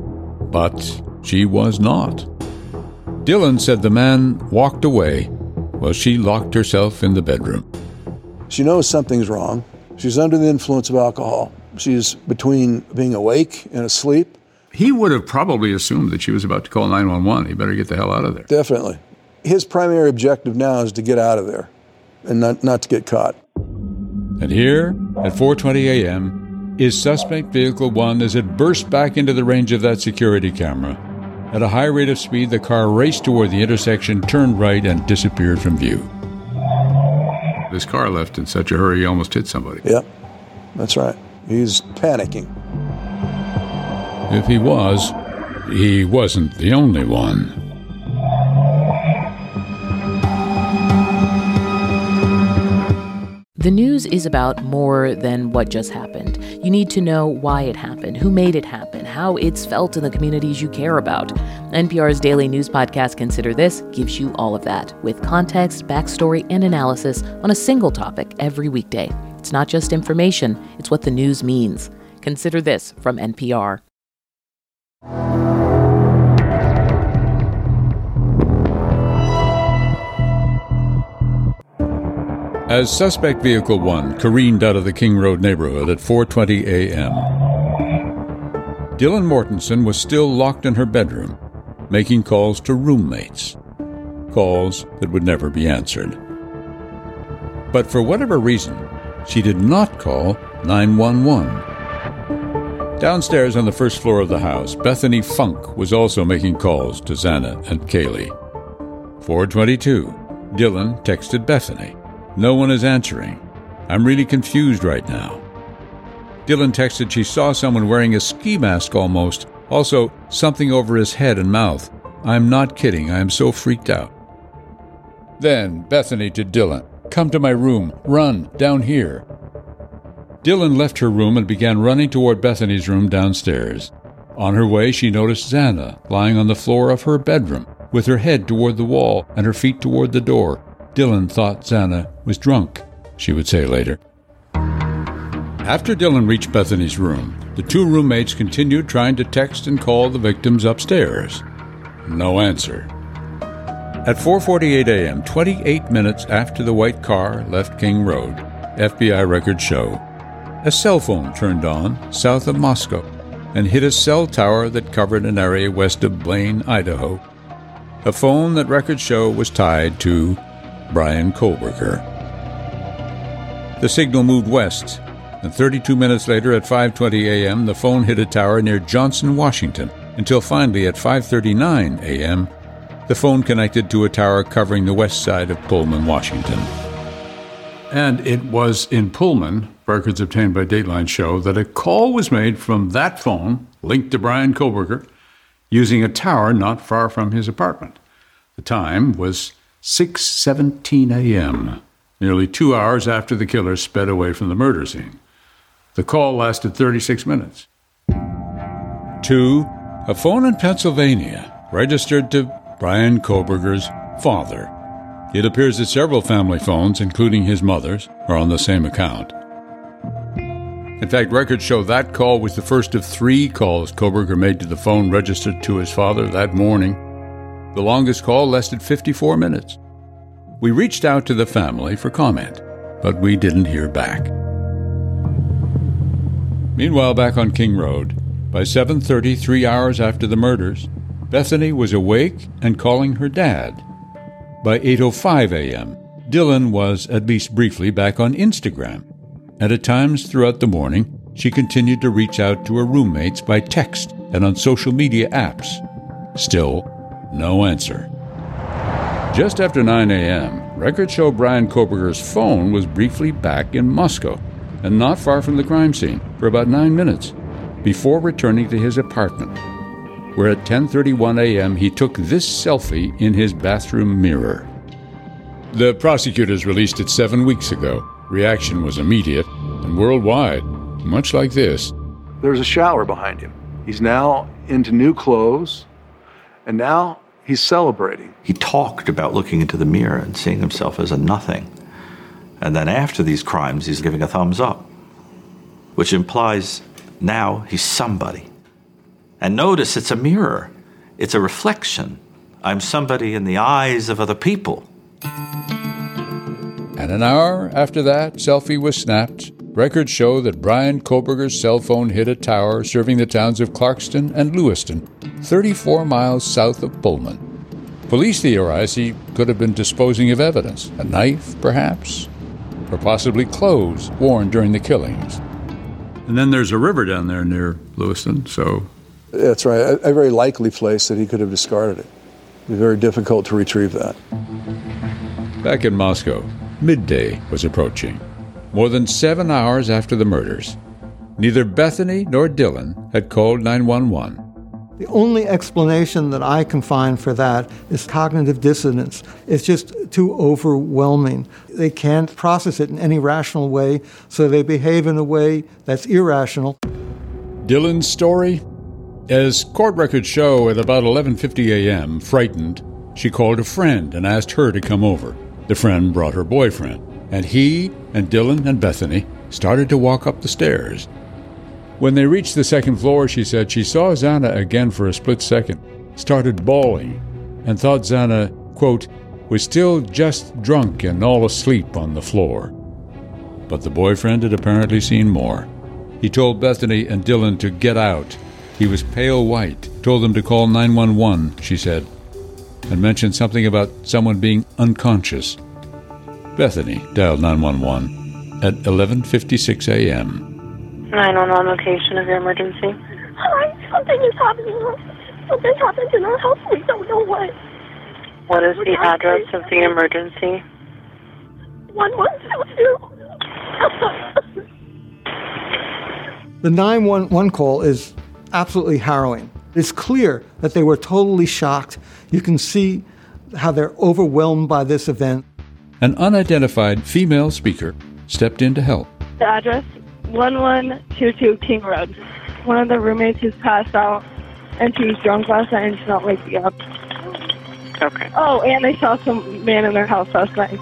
But she was not. Dylan said the man walked away while she locked herself in the bedroom. She knows something's wrong. She's under the influence of alcohol. She's between being awake and asleep. He would have probably assumed that she was about to call nine one one. He better get the hell out of there. Definitely. His primary objective now is to get out of there and not, not to get caught. And here, at four twenty a.m., is suspect vehicle one as it burst back into the range of that security camera. At a high rate of speed, the car raced toward the intersection, turned right, and disappeared from view. This car left in such a hurry, he almost hit somebody. Yep, that's right. He's panicking. If he was, he wasn't the only one. The news is about more than what just happened. You need to know why it happened, who made it happen, how it's felt in the communities you care about. N P R's daily news podcast, Consider This, gives you all of that, with context, backstory, and analysis on a single topic every weekday. It's not just information, it's what the news means. Consider This from N P R. As suspect vehicle one careened out of the King Road neighborhood at four twenty a.m., Dylan Mortensen was still locked in her bedroom, making calls to roommates, calls that would never be answered. But for whatever reason, she did not call nine one one. Downstairs on the first floor of the house, Bethany Funk was also making calls to Xana and Kaylee. four twenty-two, Dylan texted Bethany. "No one is answering. I'm really confused right now." Dylan texted she saw someone wearing a ski mask almost, also something over his head and mouth. "I'm not kidding, I am so freaked out." Then Bethany to Dylan, "Come to my room, run, down here." Dylan left her room and began running toward Bethany's room downstairs. On her way, she noticed Xana lying on the floor of her bedroom, with her head toward the wall and her feet toward the door. Dylan thought Xana was drunk, she would say later. After Dylan reached Bethany's room, the two roommates continued trying to text and call the victims upstairs. No answer. At four forty-eight a.m., twenty-eight minutes after the white car left King Road, F B I records show, a cell phone turned on south of Moscow and hit a cell tower that covered an area west of Blaine, Idaho. A phone that records show was tied to Bryan Kohberger. The signal moved west, and thirty-two minutes later at five twenty a.m., the phone hit a tower near Johnson, Washington, until finally at five thirty-nine a.m., the phone connected to a tower covering the west side of Pullman, Washington. And it was in Pullman, records obtained by Dateline show, that a call was made from that phone, linked to Bryan Kohberger, using a tower not far from his apartment. The time was six seventeen a.m., nearly two hours after the killer sped away from the murder scene. The call lasted thirty-six minutes. Two, a phone in Pennsylvania registered to Bryan Kohberger's father. It appears that several family phones, including his mother's, are on the same account. In fact, records show that call was the first of three calls Kohberger made to the phone registered to his father that morning. The longest call lasted fifty-four minutes. We reached out to the family for comment, but we didn't hear back. Meanwhile, back on King Road, by seven thirty, three hours after the murders, Bethany was awake and calling her dad. By eight oh five a.m., Dylan was, at least briefly, back on Instagram. And at times throughout the morning, she continued to reach out to her roommates by text and on social media apps. Still, no answer. Just after nine a.m., records show Bryan Kohberger's phone was briefly back in Moscow and not far from the crime scene for about nine minutes before returning to his apartment, where at ten thirty-one a.m. he took this selfie in his bathroom mirror. The prosecutors released it seven weeks ago. Reaction was immediate and worldwide, much like this. There's a shower behind him. He's now into new clothes, and now he's celebrating. He talked about looking into the mirror and seeing himself as a nothing. And then after these crimes, he's giving a thumbs up, which implies now he's somebody. And notice it's a mirror. It's a reflection. I'm somebody in the eyes of other people. And an hour after that selfie was snapped, records show that Bryan Kohberger's cell phone hit a tower serving the towns of Clarkston and Lewiston, thirty-four miles south of Pullman. Police theorize he could have been disposing of evidence, a knife, perhaps, or possibly clothes worn during the killings. And then there's a river down there near Lewiston, so... That's right, a, a very likely place that he could have discarded it. It'd be very difficult to retrieve that. Back in Moscow, midday was approaching. More than seven hours after the murders, neither Bethany nor Dylan had called nine one one. The only explanation that I can find for that is cognitive dissonance. It's just too overwhelming. They can't process it in any rational way, so they behave in a way that's irrational. Dylan's story? As court records show, at about eleven fifty a.m., frightened, she called a friend and asked her to come over. The friend brought her boyfriend, and he and Dylan and Bethany started to walk up the stairs. When they reached the second floor, she said she saw Xana again for a split second, started bawling, and thought Xana, quote, was still just drunk and all asleep on the floor. But the boyfriend had apparently seen more. He told Bethany and Dylan to get out. He was pale white, told them to call nine one one, she said, and mentioned something about someone being unconscious. Bethany dialed nine one one at eleven fifty-six a.m. nine one one location of your emergency. Hi, something is happening. Something happened in our house. We don't know what. What is the address of the emergency? one one two two. The nine one one call is absolutely harrowing. It's clear that they were totally shocked. You can see how they're overwhelmed by this event. An unidentified female speaker stepped in to help. The address, one one two two King Road. One of the roommates has passed out, and she was drunk last night and she's not waking up. Okay. Oh, and they saw some man in their house last night.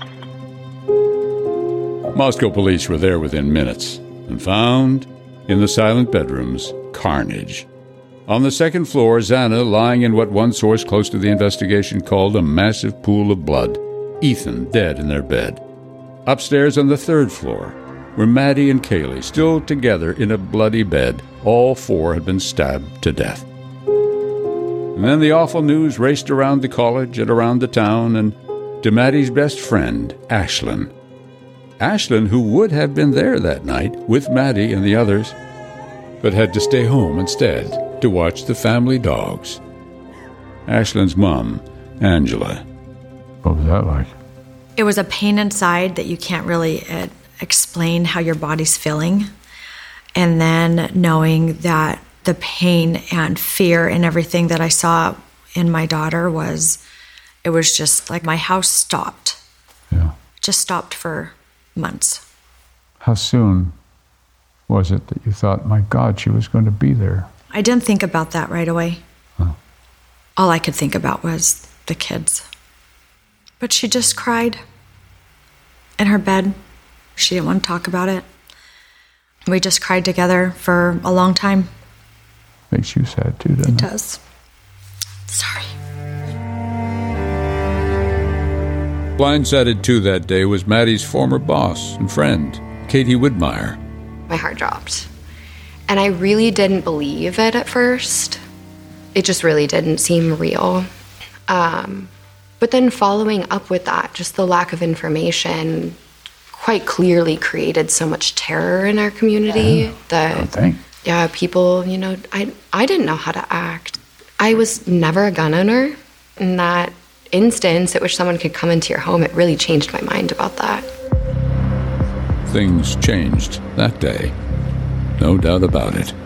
Moscow police were there within minutes and found, in the silent bedrooms, carnage. On the second floor, Xana, lying in what one source close to the investigation called a massive pool of blood. Ethan, dead in their bed. Upstairs on the third floor were Maddie and Kaylee, still together in a bloody bed. All four had been stabbed to death. And then the awful news raced around the college and around the town and to Maddie's best friend, Ashlyn. Ashlyn, who would have been there that night with Maddie and the others, but had to stay home instead to watch the family dogs. Ashlyn's mom, Angela. What was that like? It was a pain inside that you can't really uh, explain how your body's feeling. And then knowing that the pain and fear and everything that I saw in my daughter was, it was just like my house stopped. Yeah. Just stopped for months. How soon was it that you thought, my God, she was going to be there? I didn't think about that right away. Huh. all I could think about was the kids. But she just cried in her bed. She didn't want to talk about it. We just cried together for a long time. Makes you sad too, doesn't it? It does. Sorry. Blindsided too that day was Maddie's former boss and friend, Katie Widmeyer. My heart dropped. And I really didn't believe it at first. It just really didn't seem real. Um, but then following up with that, just the lack of information quite clearly created so much terror in our community that, yeah, people, you know, I, I didn't know how to act. I was never a gun owner. In that instance at which someone could come into your home, it really changed my mind about that. Things changed that day. No doubt about it.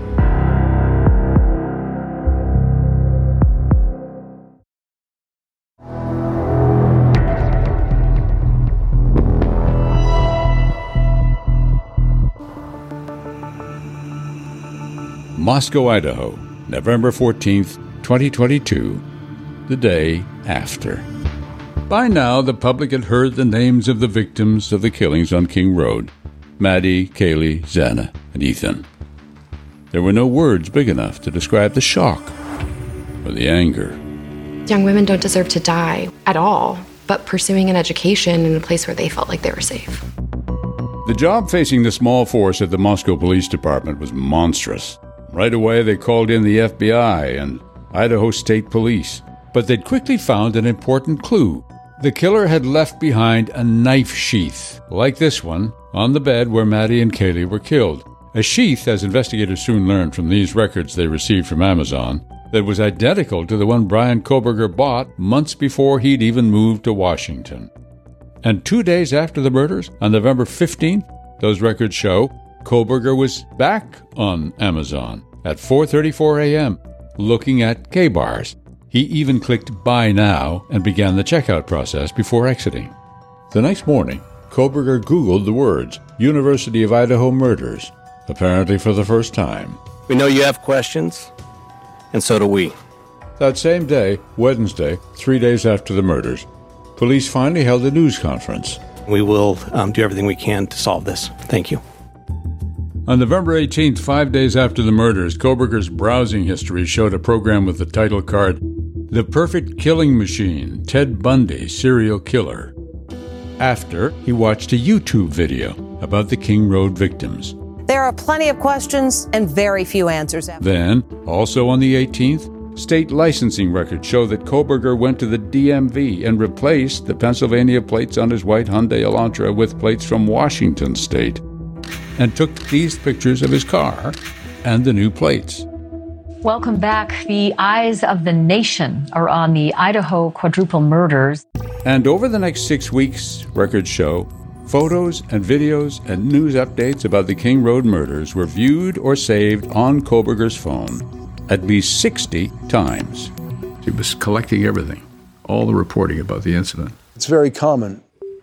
Moscow, Idaho, November fourteenth, twenty twenty-two, the day after. By now, the public had heard the names of the victims of the killings on King Road: Maddie, Kaylee, Xana, and Ethan. There were no words big enough to describe the shock or the anger. Young women don't deserve to die at all, but pursuing an education in a place where they felt like they were safe. The job facing the small force at the Moscow Police Department was monstrous. Right away, they called in the F B I and Idaho State Police. But they'd quickly found an important clue. The killer had left behind a knife sheath, like this one, on the bed where Maddie and Kaylee were killed. A sheath, as investigators soon learned from these records they received from Amazon, that was identical to the one Bryan Kohberger bought months before he'd even moved to Washington. And two days after the murders, on November fifteenth, those records show Kohberger was back on Amazon at four thirty-four a.m., looking at K-bars. He even clicked Buy Now and began the checkout process before exiting. The next morning, Kohberger Googled the words University of Idaho murders, apparently for the first time. We know you have questions, and so do we. That same day, Wednesday, three days after the murders, police finally held a news conference. We will um, do everything we can to solve this. Thank you. On November eighteenth, five days after the murders, Kohberger's browsing history showed a program with the title card, The Perfect Killing Machine, Ted Bundy, Serial Killer. After, he watched a YouTube video about the King Road victims. There are plenty of questions and very few answers. Then, also on the eighteenth, state licensing records show that Kohberger went to the D M V and replaced the Pennsylvania plates on his white Hyundai Elantra with plates from Washington state, and took these pictures of his car and the new plates. Welcome back. The eyes of the nation are on the Idaho quadruple murders. And over the next six weeks, records show, photos and videos and news updates about the King Road murders were viewed or saved on Kohberger's phone at least sixty times. He was collecting everything, all the reporting about the incident. It's very common.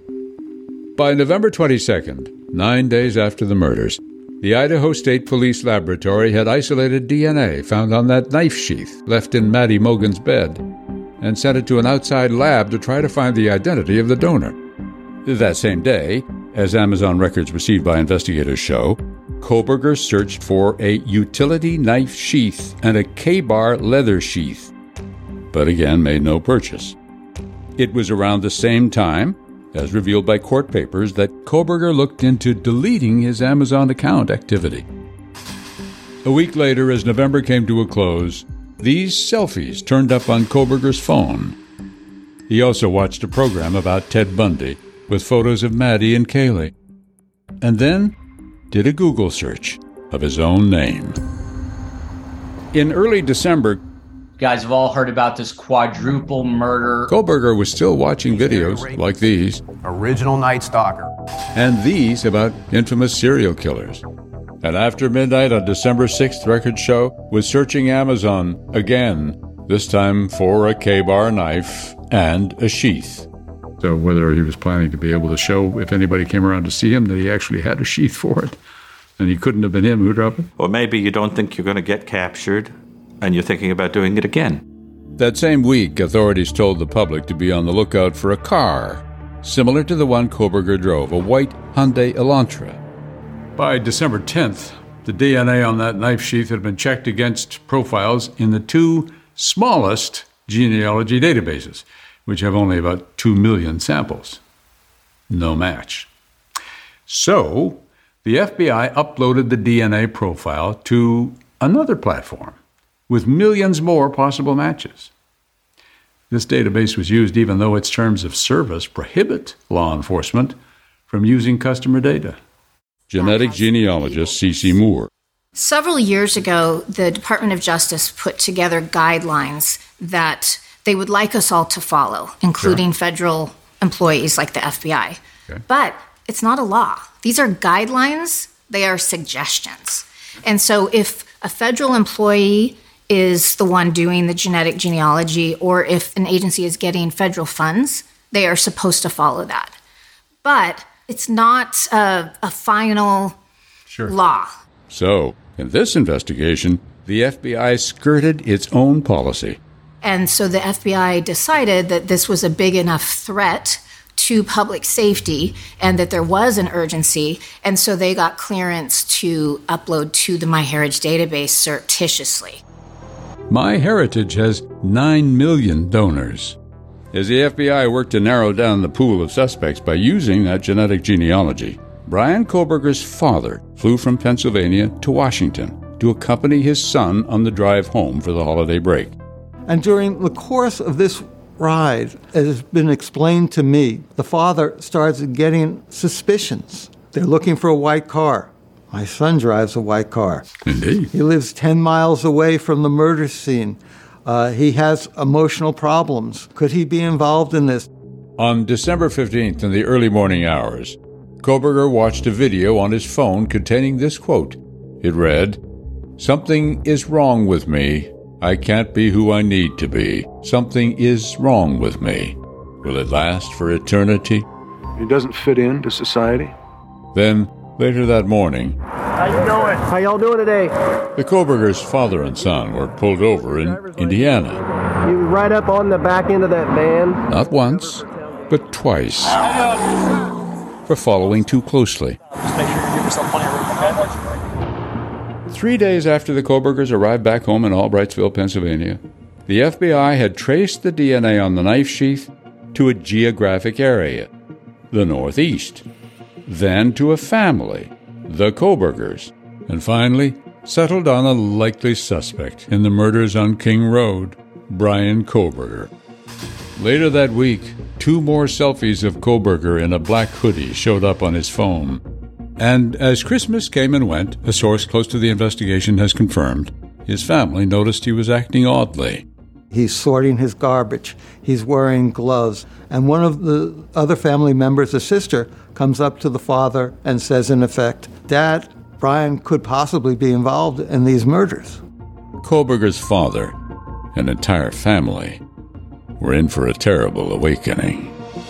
By November twenty-second, nine days after the murders, the Idaho State Police Laboratory had isolated D N A found on that knife sheath left in Maddie Mogen's bed and sent it to an outside lab to try to find the identity of the donor. That same day, as Amazon records received by investigators show, Kohberger searched for a utility knife sheath and a K-bar leather sheath, but again made no purchase. It was around the same time, as revealed by court papers, that Kohberger looked into deleting his Amazon account activity. A week later, as November came to a close, these selfies turned up on Kohberger's phone. He also watched a program about Ted Bundy with photos of Maddie and Kaylee, and then did a Google search of his own name. In early December, you guys have all heard about this quadruple murder. Kohberger was still watching videos like these. Original Night Stalker. And these about infamous serial killers. And after midnight on December sixth, records show, was searching Amazon again, this time for a K-bar knife and a sheath. So whether he was planning to be able to show, if anybody came around to see him, that he actually had a sheath for it, and he couldn't have been him who dropped it. Or maybe you don't think you're going to get captured, and you're thinking about doing it again. That same week, authorities told the public to be on the lookout for a car similar to the one Kohberger drove, a white Hyundai Elantra. By December tenth, the D N A on that knife sheath had been checked against profiles in the two smallest genealogy databases, which have only about two million samples. No match. So, the F B I uploaded the D N A profile to another platform with millions more possible matches. This database was used even though its terms of service prohibit law enforcement from using customer data. Genetic genealogist Cece Moore. Several years ago, the Department of Justice put together guidelines that they would like us all to follow, including sure. federal employees like the F B I. Okay. But it's not a law. These are guidelines. They are suggestions. And so if a federal employee is the one doing the genetic genealogy, or if an agency is getting federal funds, they are supposed to follow that. But it's not a, a final sure. law. So, in this investigation, the F B I skirted its own policy. And so the F B I decided that this was a big enough threat to public safety and that there was an urgency, and so they got clearance to upload to the MyHeritage database surreptitiously. MyHeritage has nine million donors. As the F B I worked to narrow down the pool of suspects by using that genetic genealogy, Bryan Kohberger's father flew from Pennsylvania to Washington to accompany his son on the drive home for the holiday break. And during the course of this ride, it has been explained to me, the father starts getting suspicions. They're looking for a white car. My son drives a white car. Indeed. He lives ten miles away from the murder scene. Uh, he has emotional problems. Could he be involved in this? On December fifteenth, in the early morning hours, Kohberger watched a video on his phone containing this quote. It read, "Something is wrong with me. I can't be who I need to be. Something is wrong with me. Will it last for eternity?" He doesn't fit into society. Then, later that morning, how you doing? How y'all doing today? The Kohbergers' father and son were pulled over in Indiana. You were right up on the back end of that van? Not once, but twice. For following too closely. Just make sure you give yourself plenty of room, okay? Three days after the Kohbergers arrived back home in Albrightsville, Pennsylvania, the F B I had traced the D N A on the knife sheath to a geographic area, the Northeast, then to a family, the Kohbergers, and finally settled on a likely suspect in the murders on King Road, Bryan Kohberger. Later that week, two more selfies of Kohberger in a black hoodie showed up on his phone. And as Christmas came and went, a source close to the investigation has confirmed, his family noticed he was acting oddly. He's sorting his garbage. He's wearing gloves. And one of the other family members, a sister, comes up to the father and says, in effect, "Dad, Bryan could possibly be involved in these murders." Kohberger's father and entire family were in for a terrible awakening.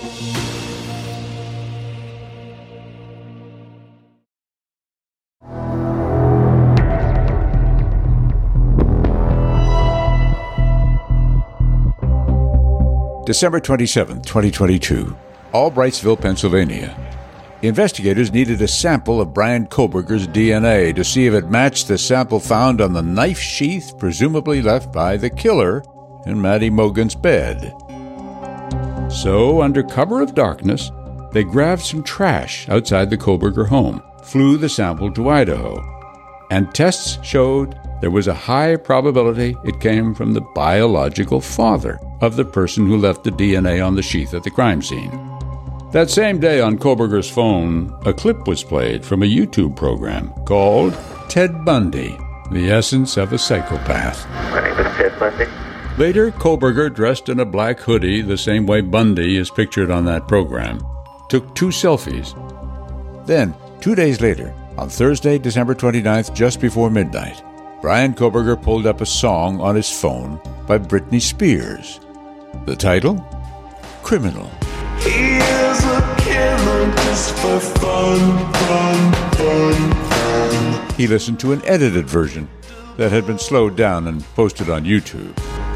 December twenty-seventh, twenty twenty-two, Albrightsville, Pennsylvania. Investigators needed a sample of Bryan Kohberger's D N A to see if it matched the sample found on the knife sheath presumably left by the killer in Maddie Mogen's bed. So, under cover of darkness, they grabbed some trash outside the Kohberger home, flew the sample to Idaho, and tests showed there was a high probability it came from the biological father of the person who left the D N A on the sheath at the crime scene. That same day on Kohberger's phone, a clip was played from a YouTube program called Ted Bundy, the essence of a psychopath. My name is Ted Bundy. Later, Kohberger, dressed in a black hoodie the same way Bundy is pictured on that program, took two selfies. Then, two days later, on Thursday, December twenty-ninth, just before midnight, Bryan Kohberger pulled up a song on his phone by Britney Spears. The title? Criminal. He is a killer just for fun, fun, fun, fun. He listened to an edited version that had been slowed down and posted on YouTube.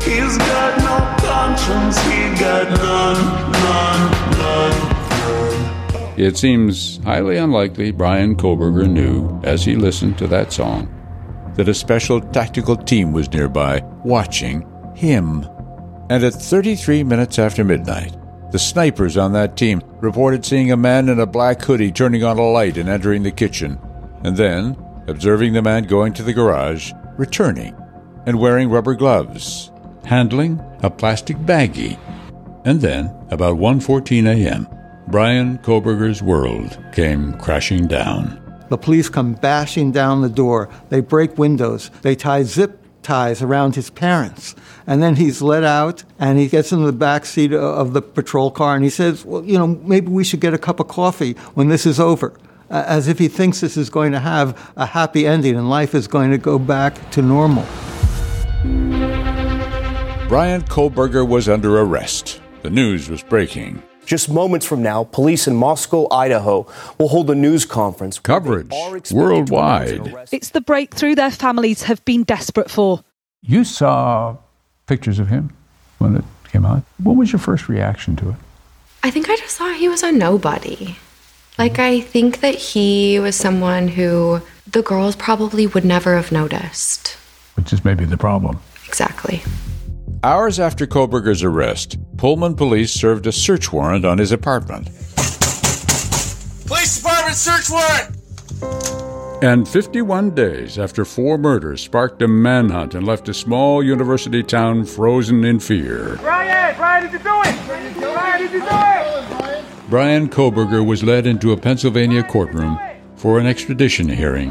He's got no conscience, he got none, none, none. It seems highly unlikely Bryan Kohberger knew, as he listened to that song, that a special tactical team was nearby, watching him. And at thirty-three minutes after midnight, the snipers on that team reported seeing a man in a black hoodie turning on a light and entering the kitchen, and then observing the man going to the garage, returning, and wearing rubber gloves, handling a plastic baggie. And then, about one fourteen a.m., Bryan Kohberger's world came crashing down. The police come bashing down the door. They break windows. They tie zip ties around his parents. And then he's let out, and he gets in the back seat of the patrol car, and he says, well, you know, maybe we should get a cup of coffee when this is over, uh, as if he thinks this is going to have a happy ending and life is going to go back to normal. Bryan Kohberger was under arrest. The news was breaking. Just moments from now, police in Moscow, Idaho, will hold a news conference. Coverage worldwide. It's the breakthrough their families have been desperate for. You saw pictures of him when it came out. What was your first reaction to it? I think I just thought he was a nobody. Like, I think that he was someone who the girls probably would never have noticed. Which is maybe the problem. Exactly. Hours after Kohberger's arrest, Pullman police served a search warrant on his apartment. Police department search warrant! And fifty-one days after four murders sparked a manhunt and left a small university town frozen in fear. Bryan! Bryan, did you do it? Bryan, did you do it? Bryan Kohberger was led into a Pennsylvania courtroom for an extradition hearing.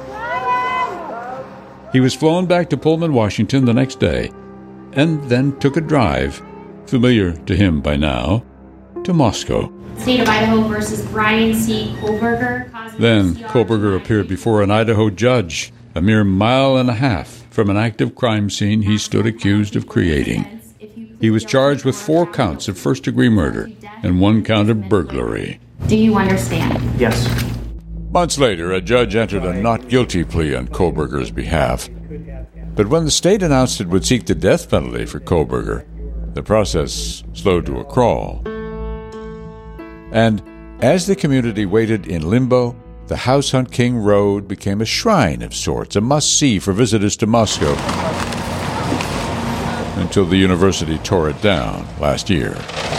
He was flown back to Pullman, Washington the next day, and then took a drive, familiar to him by now, to Moscow. State of Idaho versus Bryan C. Kohberger. Then Kohberger appeared before an Idaho judge, a mere mile and a half from an active crime scene he stood accused of creating. He was charged with four counts of first-degree murder and one count of burglary. Do you understand? Yes. Months later, a judge entered a not guilty plea on Kohberger's behalf. But when the state announced it would seek the death penalty for Kohberger, the process slowed to a crawl. And as the community waited in limbo, the House Hunt King Road became a shrine of sorts, a must-see for visitors to Moscow, until the university tore it down last year.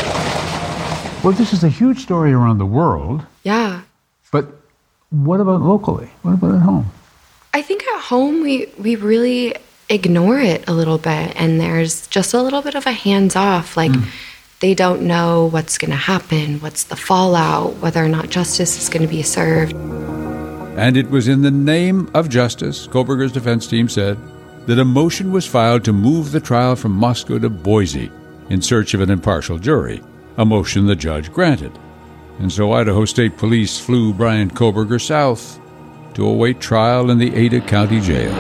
Well, this is a huge story around the world. Yeah. But what about locally? What about at home? I think at home we, we really ignore it a little bit, and there's just a little bit of a hands-off, like mm. they don't know what's going to happen, what's the fallout, whether or not justice is going to be served. And it was in the name of justice, Kohberger's defense team said, that a motion was filed to move the trial from Moscow to Boise in search of an impartial jury, a motion the judge granted. And so Idaho State Police flew Bryan Kohberger south to await trial in the Ada County Jail.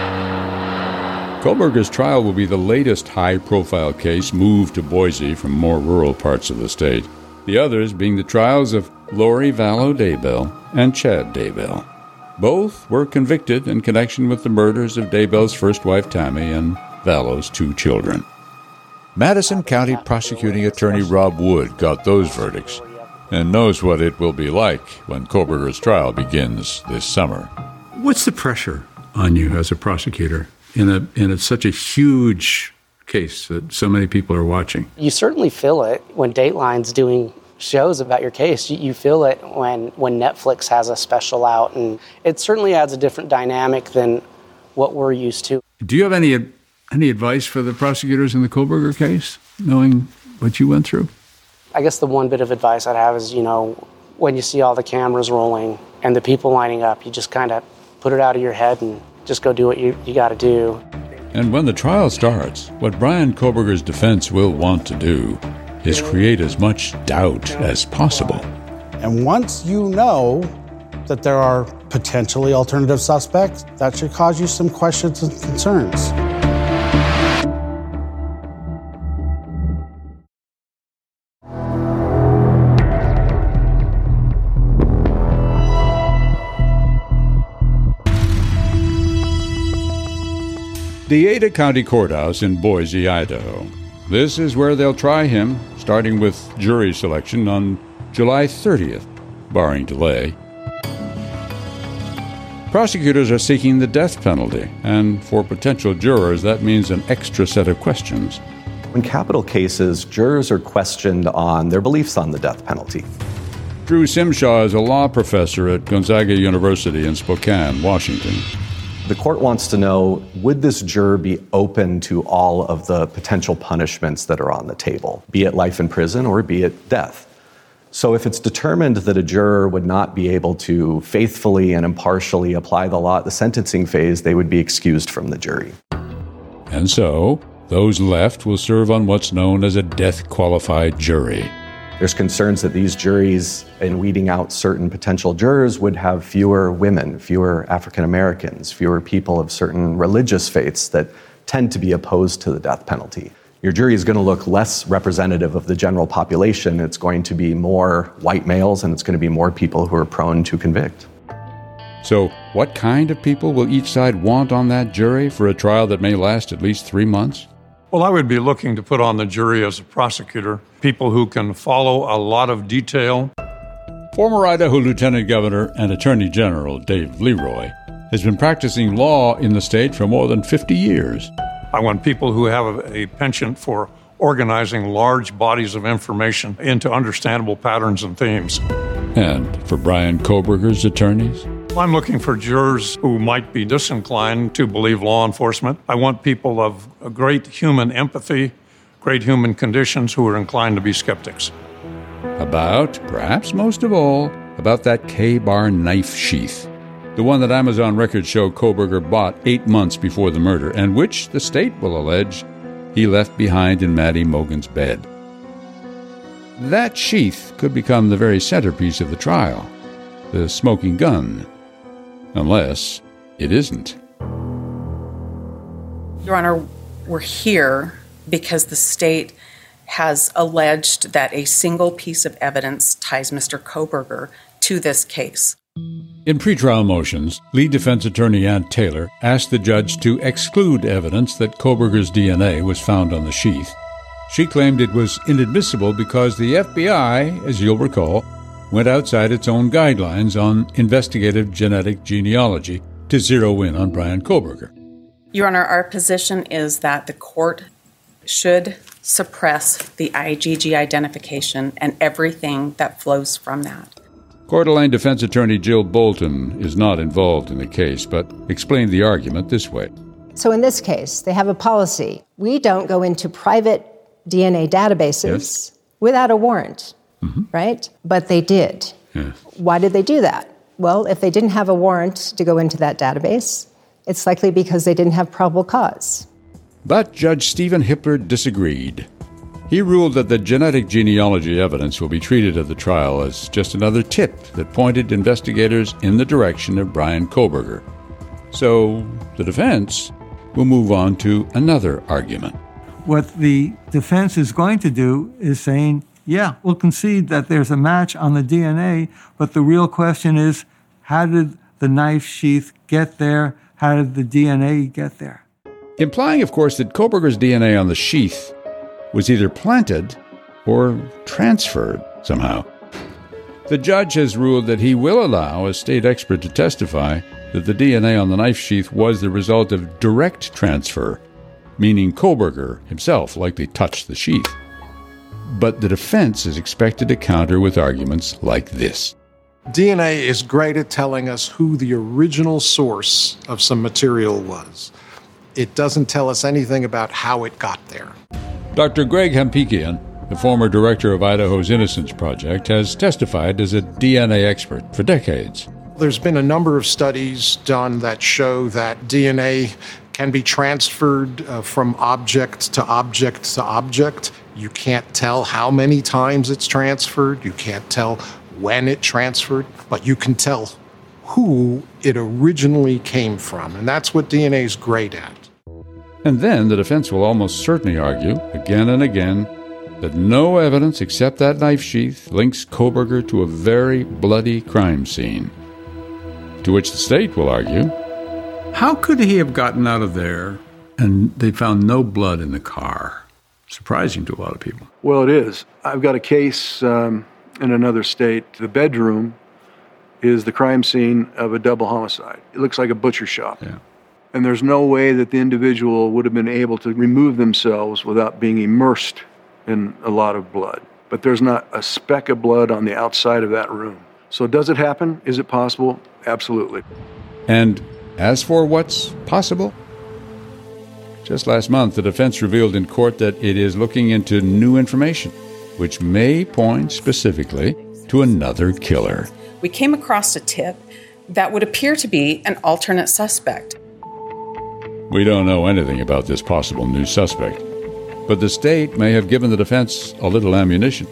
Kohberger's trial will be the latest high-profile case moved to Boise from more rural parts of the state, the others being the trials of Lori Vallow Daybell and Chad Daybell. Both were convicted in connection with the murders of Daybell's first wife Tammy and Vallow's two children. Madison County Prosecuting Attorney Rob Wood got those verdicts and knows what it will be like when Kohberger's trial begins this summer. What's the pressure on you as a prosecutor in a in a, such a huge case that so many people are watching? You certainly feel it when Dateline's doing shows about your case. You, you feel it when, when Netflix has a special out, and it certainly adds a different dynamic than what we're used to. Do you have any any advice for the prosecutors in the Kohberger case, knowing what you went through? I guess the one bit of advice I'd have is, you know, when you see all the cameras rolling and the people lining up, you just kind of put it out of your head and just go do what you, you got to do. And when the trial starts, what Bryan Kohberger's defense will want to do is create as much doubt as possible. And once you know that there are potentially alternative suspects, that should cause you some questions and concerns. the Ada County Courthouse in Boise, Idaho. This is where they'll try him, starting with jury selection on July thirtieth, barring delay. Prosecutors are seeking the death penalty, and for potential jurors, that means an extra set of questions. In capital cases, jurors are questioned on their beliefs on the death penalty. Drew Simshaw is a law professor at Gonzaga University in Spokane, Washington. The court wants to know, would this juror be open to all of the potential punishments that are on the table, be it life in prison or be it death? So if it's determined that a juror would not be able to faithfully and impartially apply the law at the sentencing phase, they would be excused from the jury. And so, those left will serve on what's known as a death-qualified jury. There's concerns that these juries, in weeding out certain potential jurors, would have fewer women, fewer African Americans, fewer people of certain religious faiths that tend to be opposed to the death penalty. Your jury is going to look less representative of the general population. It's going to be more white males, and it's going to be more people who are prone to convict. So, what kind of people will each side want on that jury for a trial that may last at least three months? Well, I would be looking to put on the jury as a prosecutor people who can follow a lot of detail. Former Idaho Lieutenant Governor and Attorney General Dave Leroy has been practicing law in the state for more than fifty years. I want people who have a penchant for organizing large bodies of information into understandable patterns and themes. And for Bryan Kohberger's attorneys? I'm looking for jurors who might be disinclined to believe law enforcement. I want people of great human empathy, great human conditions who are inclined to be skeptics. About, perhaps most of all, about that K-Bar knife sheath. The one that Amazon records show Kohberger bought eight months before the murder, and which, the state will allege, he left behind in Maddie Mogen's bed. That sheath could become the very centerpiece of the trial, the smoking gun. Unless it isn't. Your Honor, we're here because the state has alleged that a single piece of evidence ties Mister Kohberger to this case. In pretrial motions, lead defense attorney Ann Taylor asked the judge to exclude evidence that Kohberger's D N A was found on the sheath. She claimed it was inadmissible because the F B I, as you'll recall, went outside its own guidelines on investigative genetic genealogy to zero in on Bryan Kohberger. Your Honor, our position is that the court should suppress the I G G identification and everything that flows from that. Coeur d'Alene defense attorney Jill Bolton is not involved in the case, but explained the argument this way. So in this case, they have a policy. We don't go into private D N A databases yes. without a warrant, mm-hmm. right? But they did. Yes. Why did they do that? Well, if they didn't have a warrant to go into that database, it's likely because they didn't have probable cause. But Judge Stephen Hippler disagreed. He ruled that the genetic genealogy evidence will be treated at the trial as just another tip that pointed investigators in the direction of Bryan Kohberger. So the defense will move on to another argument. What the defense is going to do is saying, yeah, we'll concede that there's a match on the D N A, but the real question is, how did the knife sheath get there? How did the D N A get there? Implying, of course, that Kohberger's D N A on the sheath was either planted or transferred somehow. The judge has ruled that he will allow a state expert to testify that the D N A on the knife sheath was the result of direct transfer, meaning Kohberger himself likely touched the sheath. But the defense is expected to counter with arguments like this. D N A is great at telling us who the original source of some material was. It doesn't tell us anything about how it got there. Doctor Greg Hampikian, the former director of Idaho's Innocence Project, has testified as a D N A expert for decades. There's been a number of studies done that show that D N A can be transferred uh, from object to object to object. You can't tell how many times it's transferred. You can't tell when it transferred, but you can tell who it originally came from. And that's what D N A is great at. And then the defense will almost certainly argue, again and again, that no evidence except that knife sheath links Kohberger to a very bloody crime scene. To which the state will argue, how could he have gotten out of there And they found no blood in the car. Surprising to a lot of people. Well, it is. I've got a case um, in another state. The bedroom is the crime scene of a double homicide. It looks like a butcher shop. Yeah. And there's no way that the individual would have been able to remove themselves without being immersed in a lot of blood. But there's not a speck of blood on the outside of that room. So does it happen? Is it possible? Absolutely. And as for what's possible, just last month, the defense revealed in court that it is looking into new information, which may point specifically to another killer. We came across a tip that would appear to be an alternate suspect. We don't know anything about this possible new suspect, but the state may have given the defense a little ammunition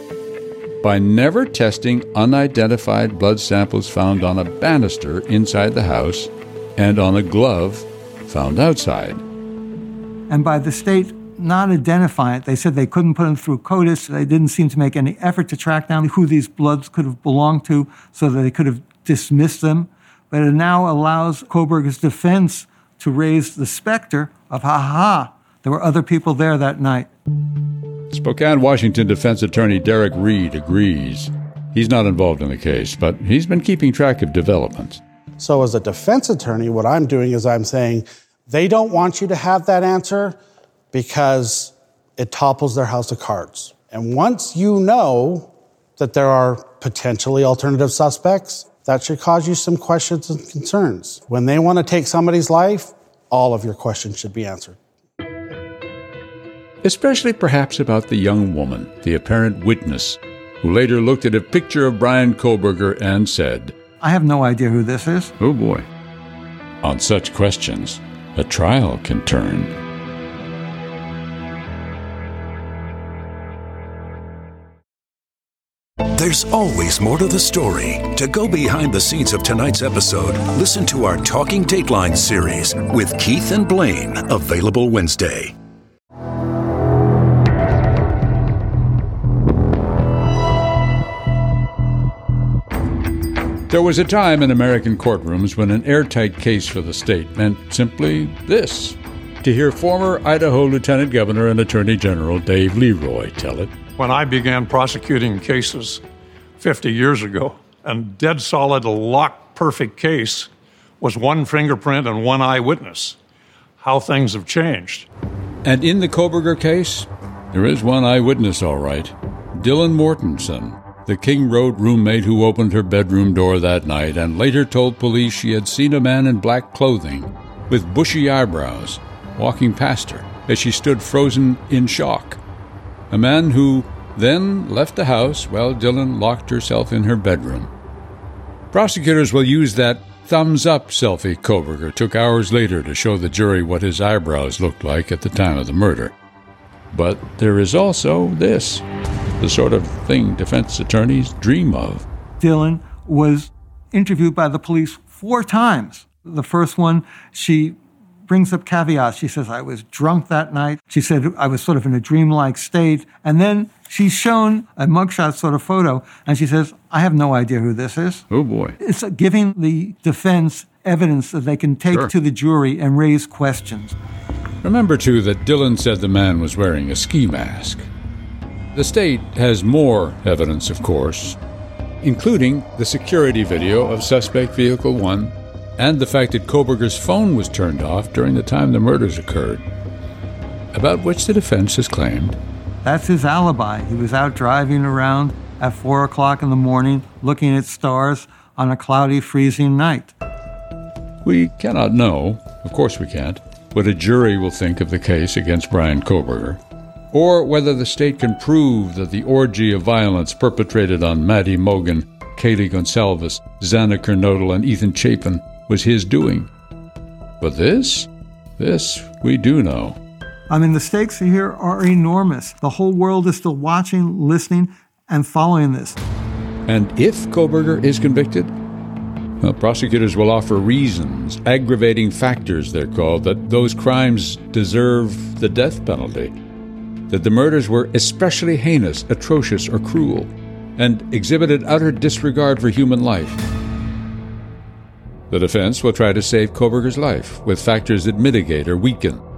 by never testing unidentified blood samples found on a banister inside the house and on a glove found outside. And by the state not identifying it, they said they couldn't put them through CODIS. They didn't seem to make any effort to track down who these bloods could have belonged to so that they could have dismissed them. But it now allows Kohberger's defense to raise the specter of, ha-ha, there were other people there that night. Spokane, Washington defense attorney Derek Reed agrees. He's not involved in the case, but he's been keeping track of developments. So as a defense attorney, what I'm doing is I'm saying they don't want you to have that answer because it topples their house of cards. And once you know that there are potentially alternative suspects, that should cause you some questions and concerns. When they want to take somebody's life, all of your questions should be answered. Especially perhaps about the young woman, the apparent witness, who later looked at a picture of Bryan Kohberger and said, I have no idea who this is. Oh boy. On such questions, a trial can turn. There's always more to the story. To go behind the scenes of tonight's episode, listen to our Talking Dateline series with Keith and Blaine, available Wednesday. There was a time in American courtrooms when an airtight case for the state meant simply this. To hear former Idaho Lieutenant Governor and Attorney General Dave Leroy tell it. When I began prosecuting cases fifty years ago, and dead solid, lock perfect case was one fingerprint and one eyewitness. How things have changed. And in the Kohberger case, there is one eyewitness, all right. Dylan Mortensen, the King Road roommate who opened her bedroom door that night and later told police she had seen a man in black clothing with bushy eyebrows walking past her as she stood frozen in shock. A man who then left the house while Dylan locked herself in her bedroom. Prosecutors will use that thumbs-up selfie Kohberger took hours later to show the jury what his eyebrows looked like at the time of the murder. But there is also this, the sort of thing defense attorneys dream of. Dylan was interviewed by the police four times. The first one, she brings up caveats. She says, I was drunk that night. She said, I was sort of in a dreamlike state. And then she's shown a mugshot sort of photo, and she says, I have no idea who this is. Oh, boy. It's giving the defense evidence that they can take Sure. to the jury and raise questions. Remember, too, that Dylan said the man was wearing a ski mask. The state has more evidence, of course, including the security video of suspect vehicle one and the fact that Kohberger's phone was turned off during the time the murders occurred, about which the defense has claimed. That's his alibi. He was out driving around at four o'clock in the morning, looking at stars on a cloudy, freezing night. We cannot know, of course we can't, what a jury will think of the case against Bryan Kohberger, or whether the state can prove that the orgy of violence perpetrated on Maddie Mogan, Kaylee Gonsalves, Xana Kernodle, and Ethan Chapin was his doing. But this, this we do know. I mean, the stakes here are enormous. The whole world is still watching, listening, and following this. And if Kohberger is convicted, well, prosecutors will offer reasons, aggravating factors, they're called, that those crimes deserve the death penalty, that the murders were especially heinous, atrocious, or cruel, and exhibited utter disregard for human life. The defense will try to save Kohberger's life with factors that mitigate or weaken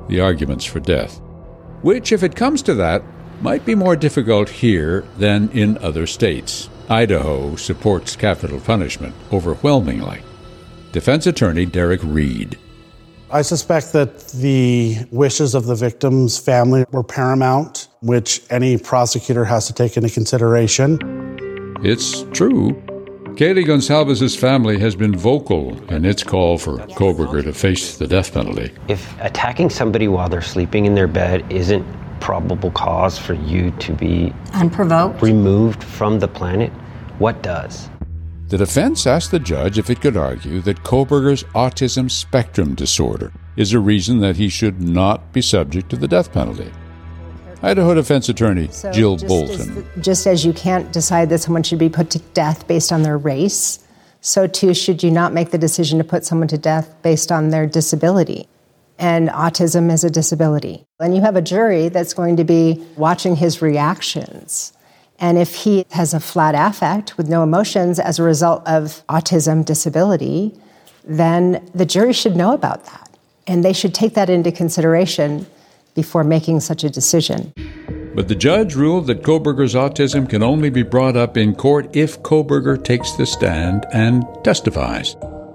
the arguments for death, which, if it comes to that, might be more difficult here than in other states. Idaho supports capital punishment overwhelmingly. Defense attorney Derek Reed. I suspect that the wishes of the victim's family were paramount, which any prosecutor has to take into consideration. It's true. Kaylee Gonsalves's family has been vocal in its call for Kohberger to face the death penalty. If attacking somebody while they're sleeping in their bed isn't probable cause for you to be unprovoked, removed from the planet, what does? The defense asked the judge if it could argue that Kohberger's autism spectrum disorder is a reason that he should not be subject to the death penalty. Idaho defense attorney So Jill just Bolton. As, just as you can't decide that someone should be put to death based on their race, so too should you not make the decision to put someone to death based on their disability. And autism is a disability. And you have a jury that's going to be watching his reactions. And if he has a flat affect with no emotions as a result of autism disability, then the jury should know about that. And they should take that into consideration before making such a decision. But the judge ruled that Kohberger's autism can only be brought up in court if Kohberger takes the stand and testifies.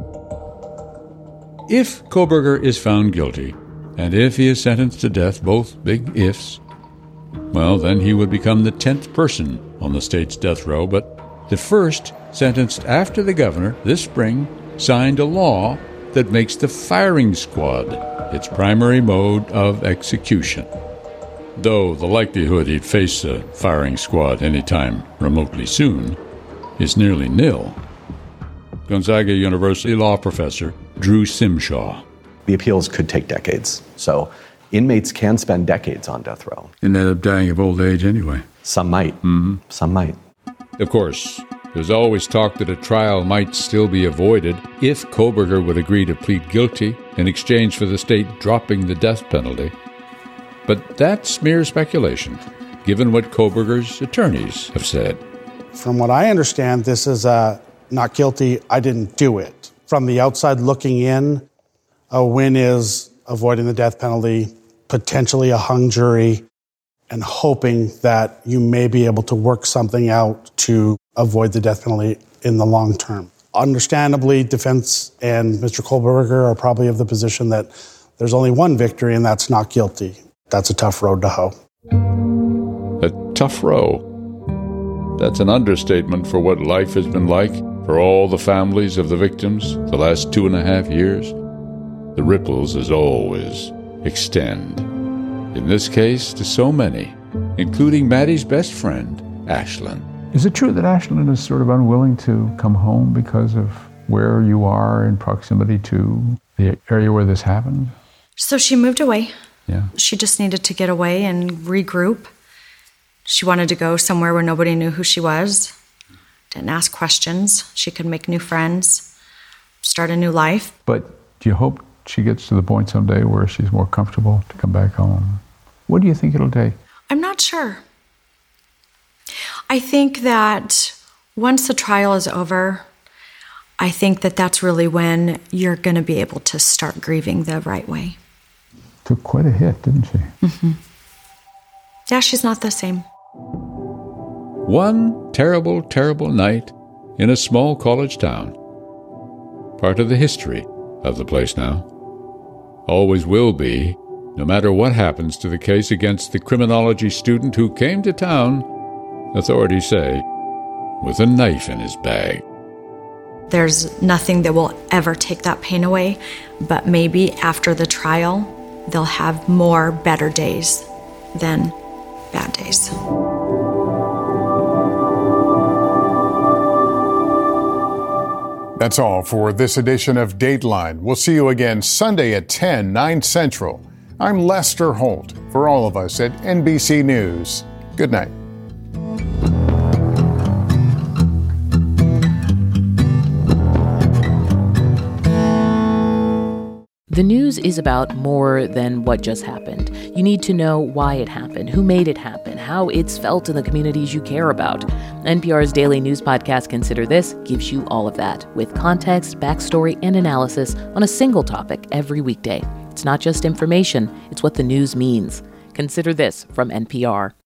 If Kohberger is found guilty, and if he is sentenced to death, both big ifs, well, then he would become the tenth person on the state's death row, but the first sentenced after the governor this spring signed a law that makes the firing squad its primary mode of execution, though the likelihood he'd face a firing squad anytime remotely soon is nearly nil. Gonzaga University law professor Drew Simshaw. The appeals could take decades, so inmates can spend decades on death row. And end up dying of old age anyway. Some might. Mm-hmm. Some might. Of course, there's always talk that a trial might still be avoided if Kohberger would agree to plead guilty in exchange for the state dropping the death penalty. But that's mere speculation, given what Kohberger's attorneys have said. From what I understand, this is a not guilty, I didn't do it. From the outside looking in, a win is avoiding the death penalty, potentially a hung jury, and hoping that you may be able to work something out to avoid the death penalty in the long term. Understandably, defense and Mister Kohberger are probably of the position that there's only one victory, and that's not guilty. That's a tough road to hoe. A tough row. That's an understatement for what life has been like for all the families of the victims the last two and a half years. The ripples, as always, extend. In this case, to so many, including Maddie's best friend, Ashlyn. Is it true that Ashlyn is sort of unwilling to come home because of where you are in proximity to the area where this happened? So she moved away. Yeah. She just needed to get away and regroup. She wanted to go somewhere where nobody knew who she was. Didn't ask questions. She could make new friends, start a new life. But do you hope she gets to the point someday where she's more comfortable to come back home? What do you think it'll take? I'm not sure. I think that once the trial is over, I think that that's really when you're going to be able to start grieving the right way. Took quite a hit, didn't she? Mm-hmm. Yeah, she's not the same. One terrible, terrible night in a small college town. Part of the history of the place now. Always will be, no matter what happens to the case against the criminology student who came to town, authorities say, with a knife in his bag. There's nothing that will ever take that pain away, but maybe after the trial, they'll have more better days than bad days. That's all for this edition of Dateline. We'll see you again Sunday at ten, nine Central. I'm Lester Holt. For all of us at N B C News, good night. The news is about more than what just happened. You need to know why it happened, who made it happen, how it's felt in the communities you care about. N P R's daily news podcast, Consider This, gives you all of that, with context, backstory, and analysis on a single topic every weekday. It's not just information, it's what the news means. Consider this from N P R.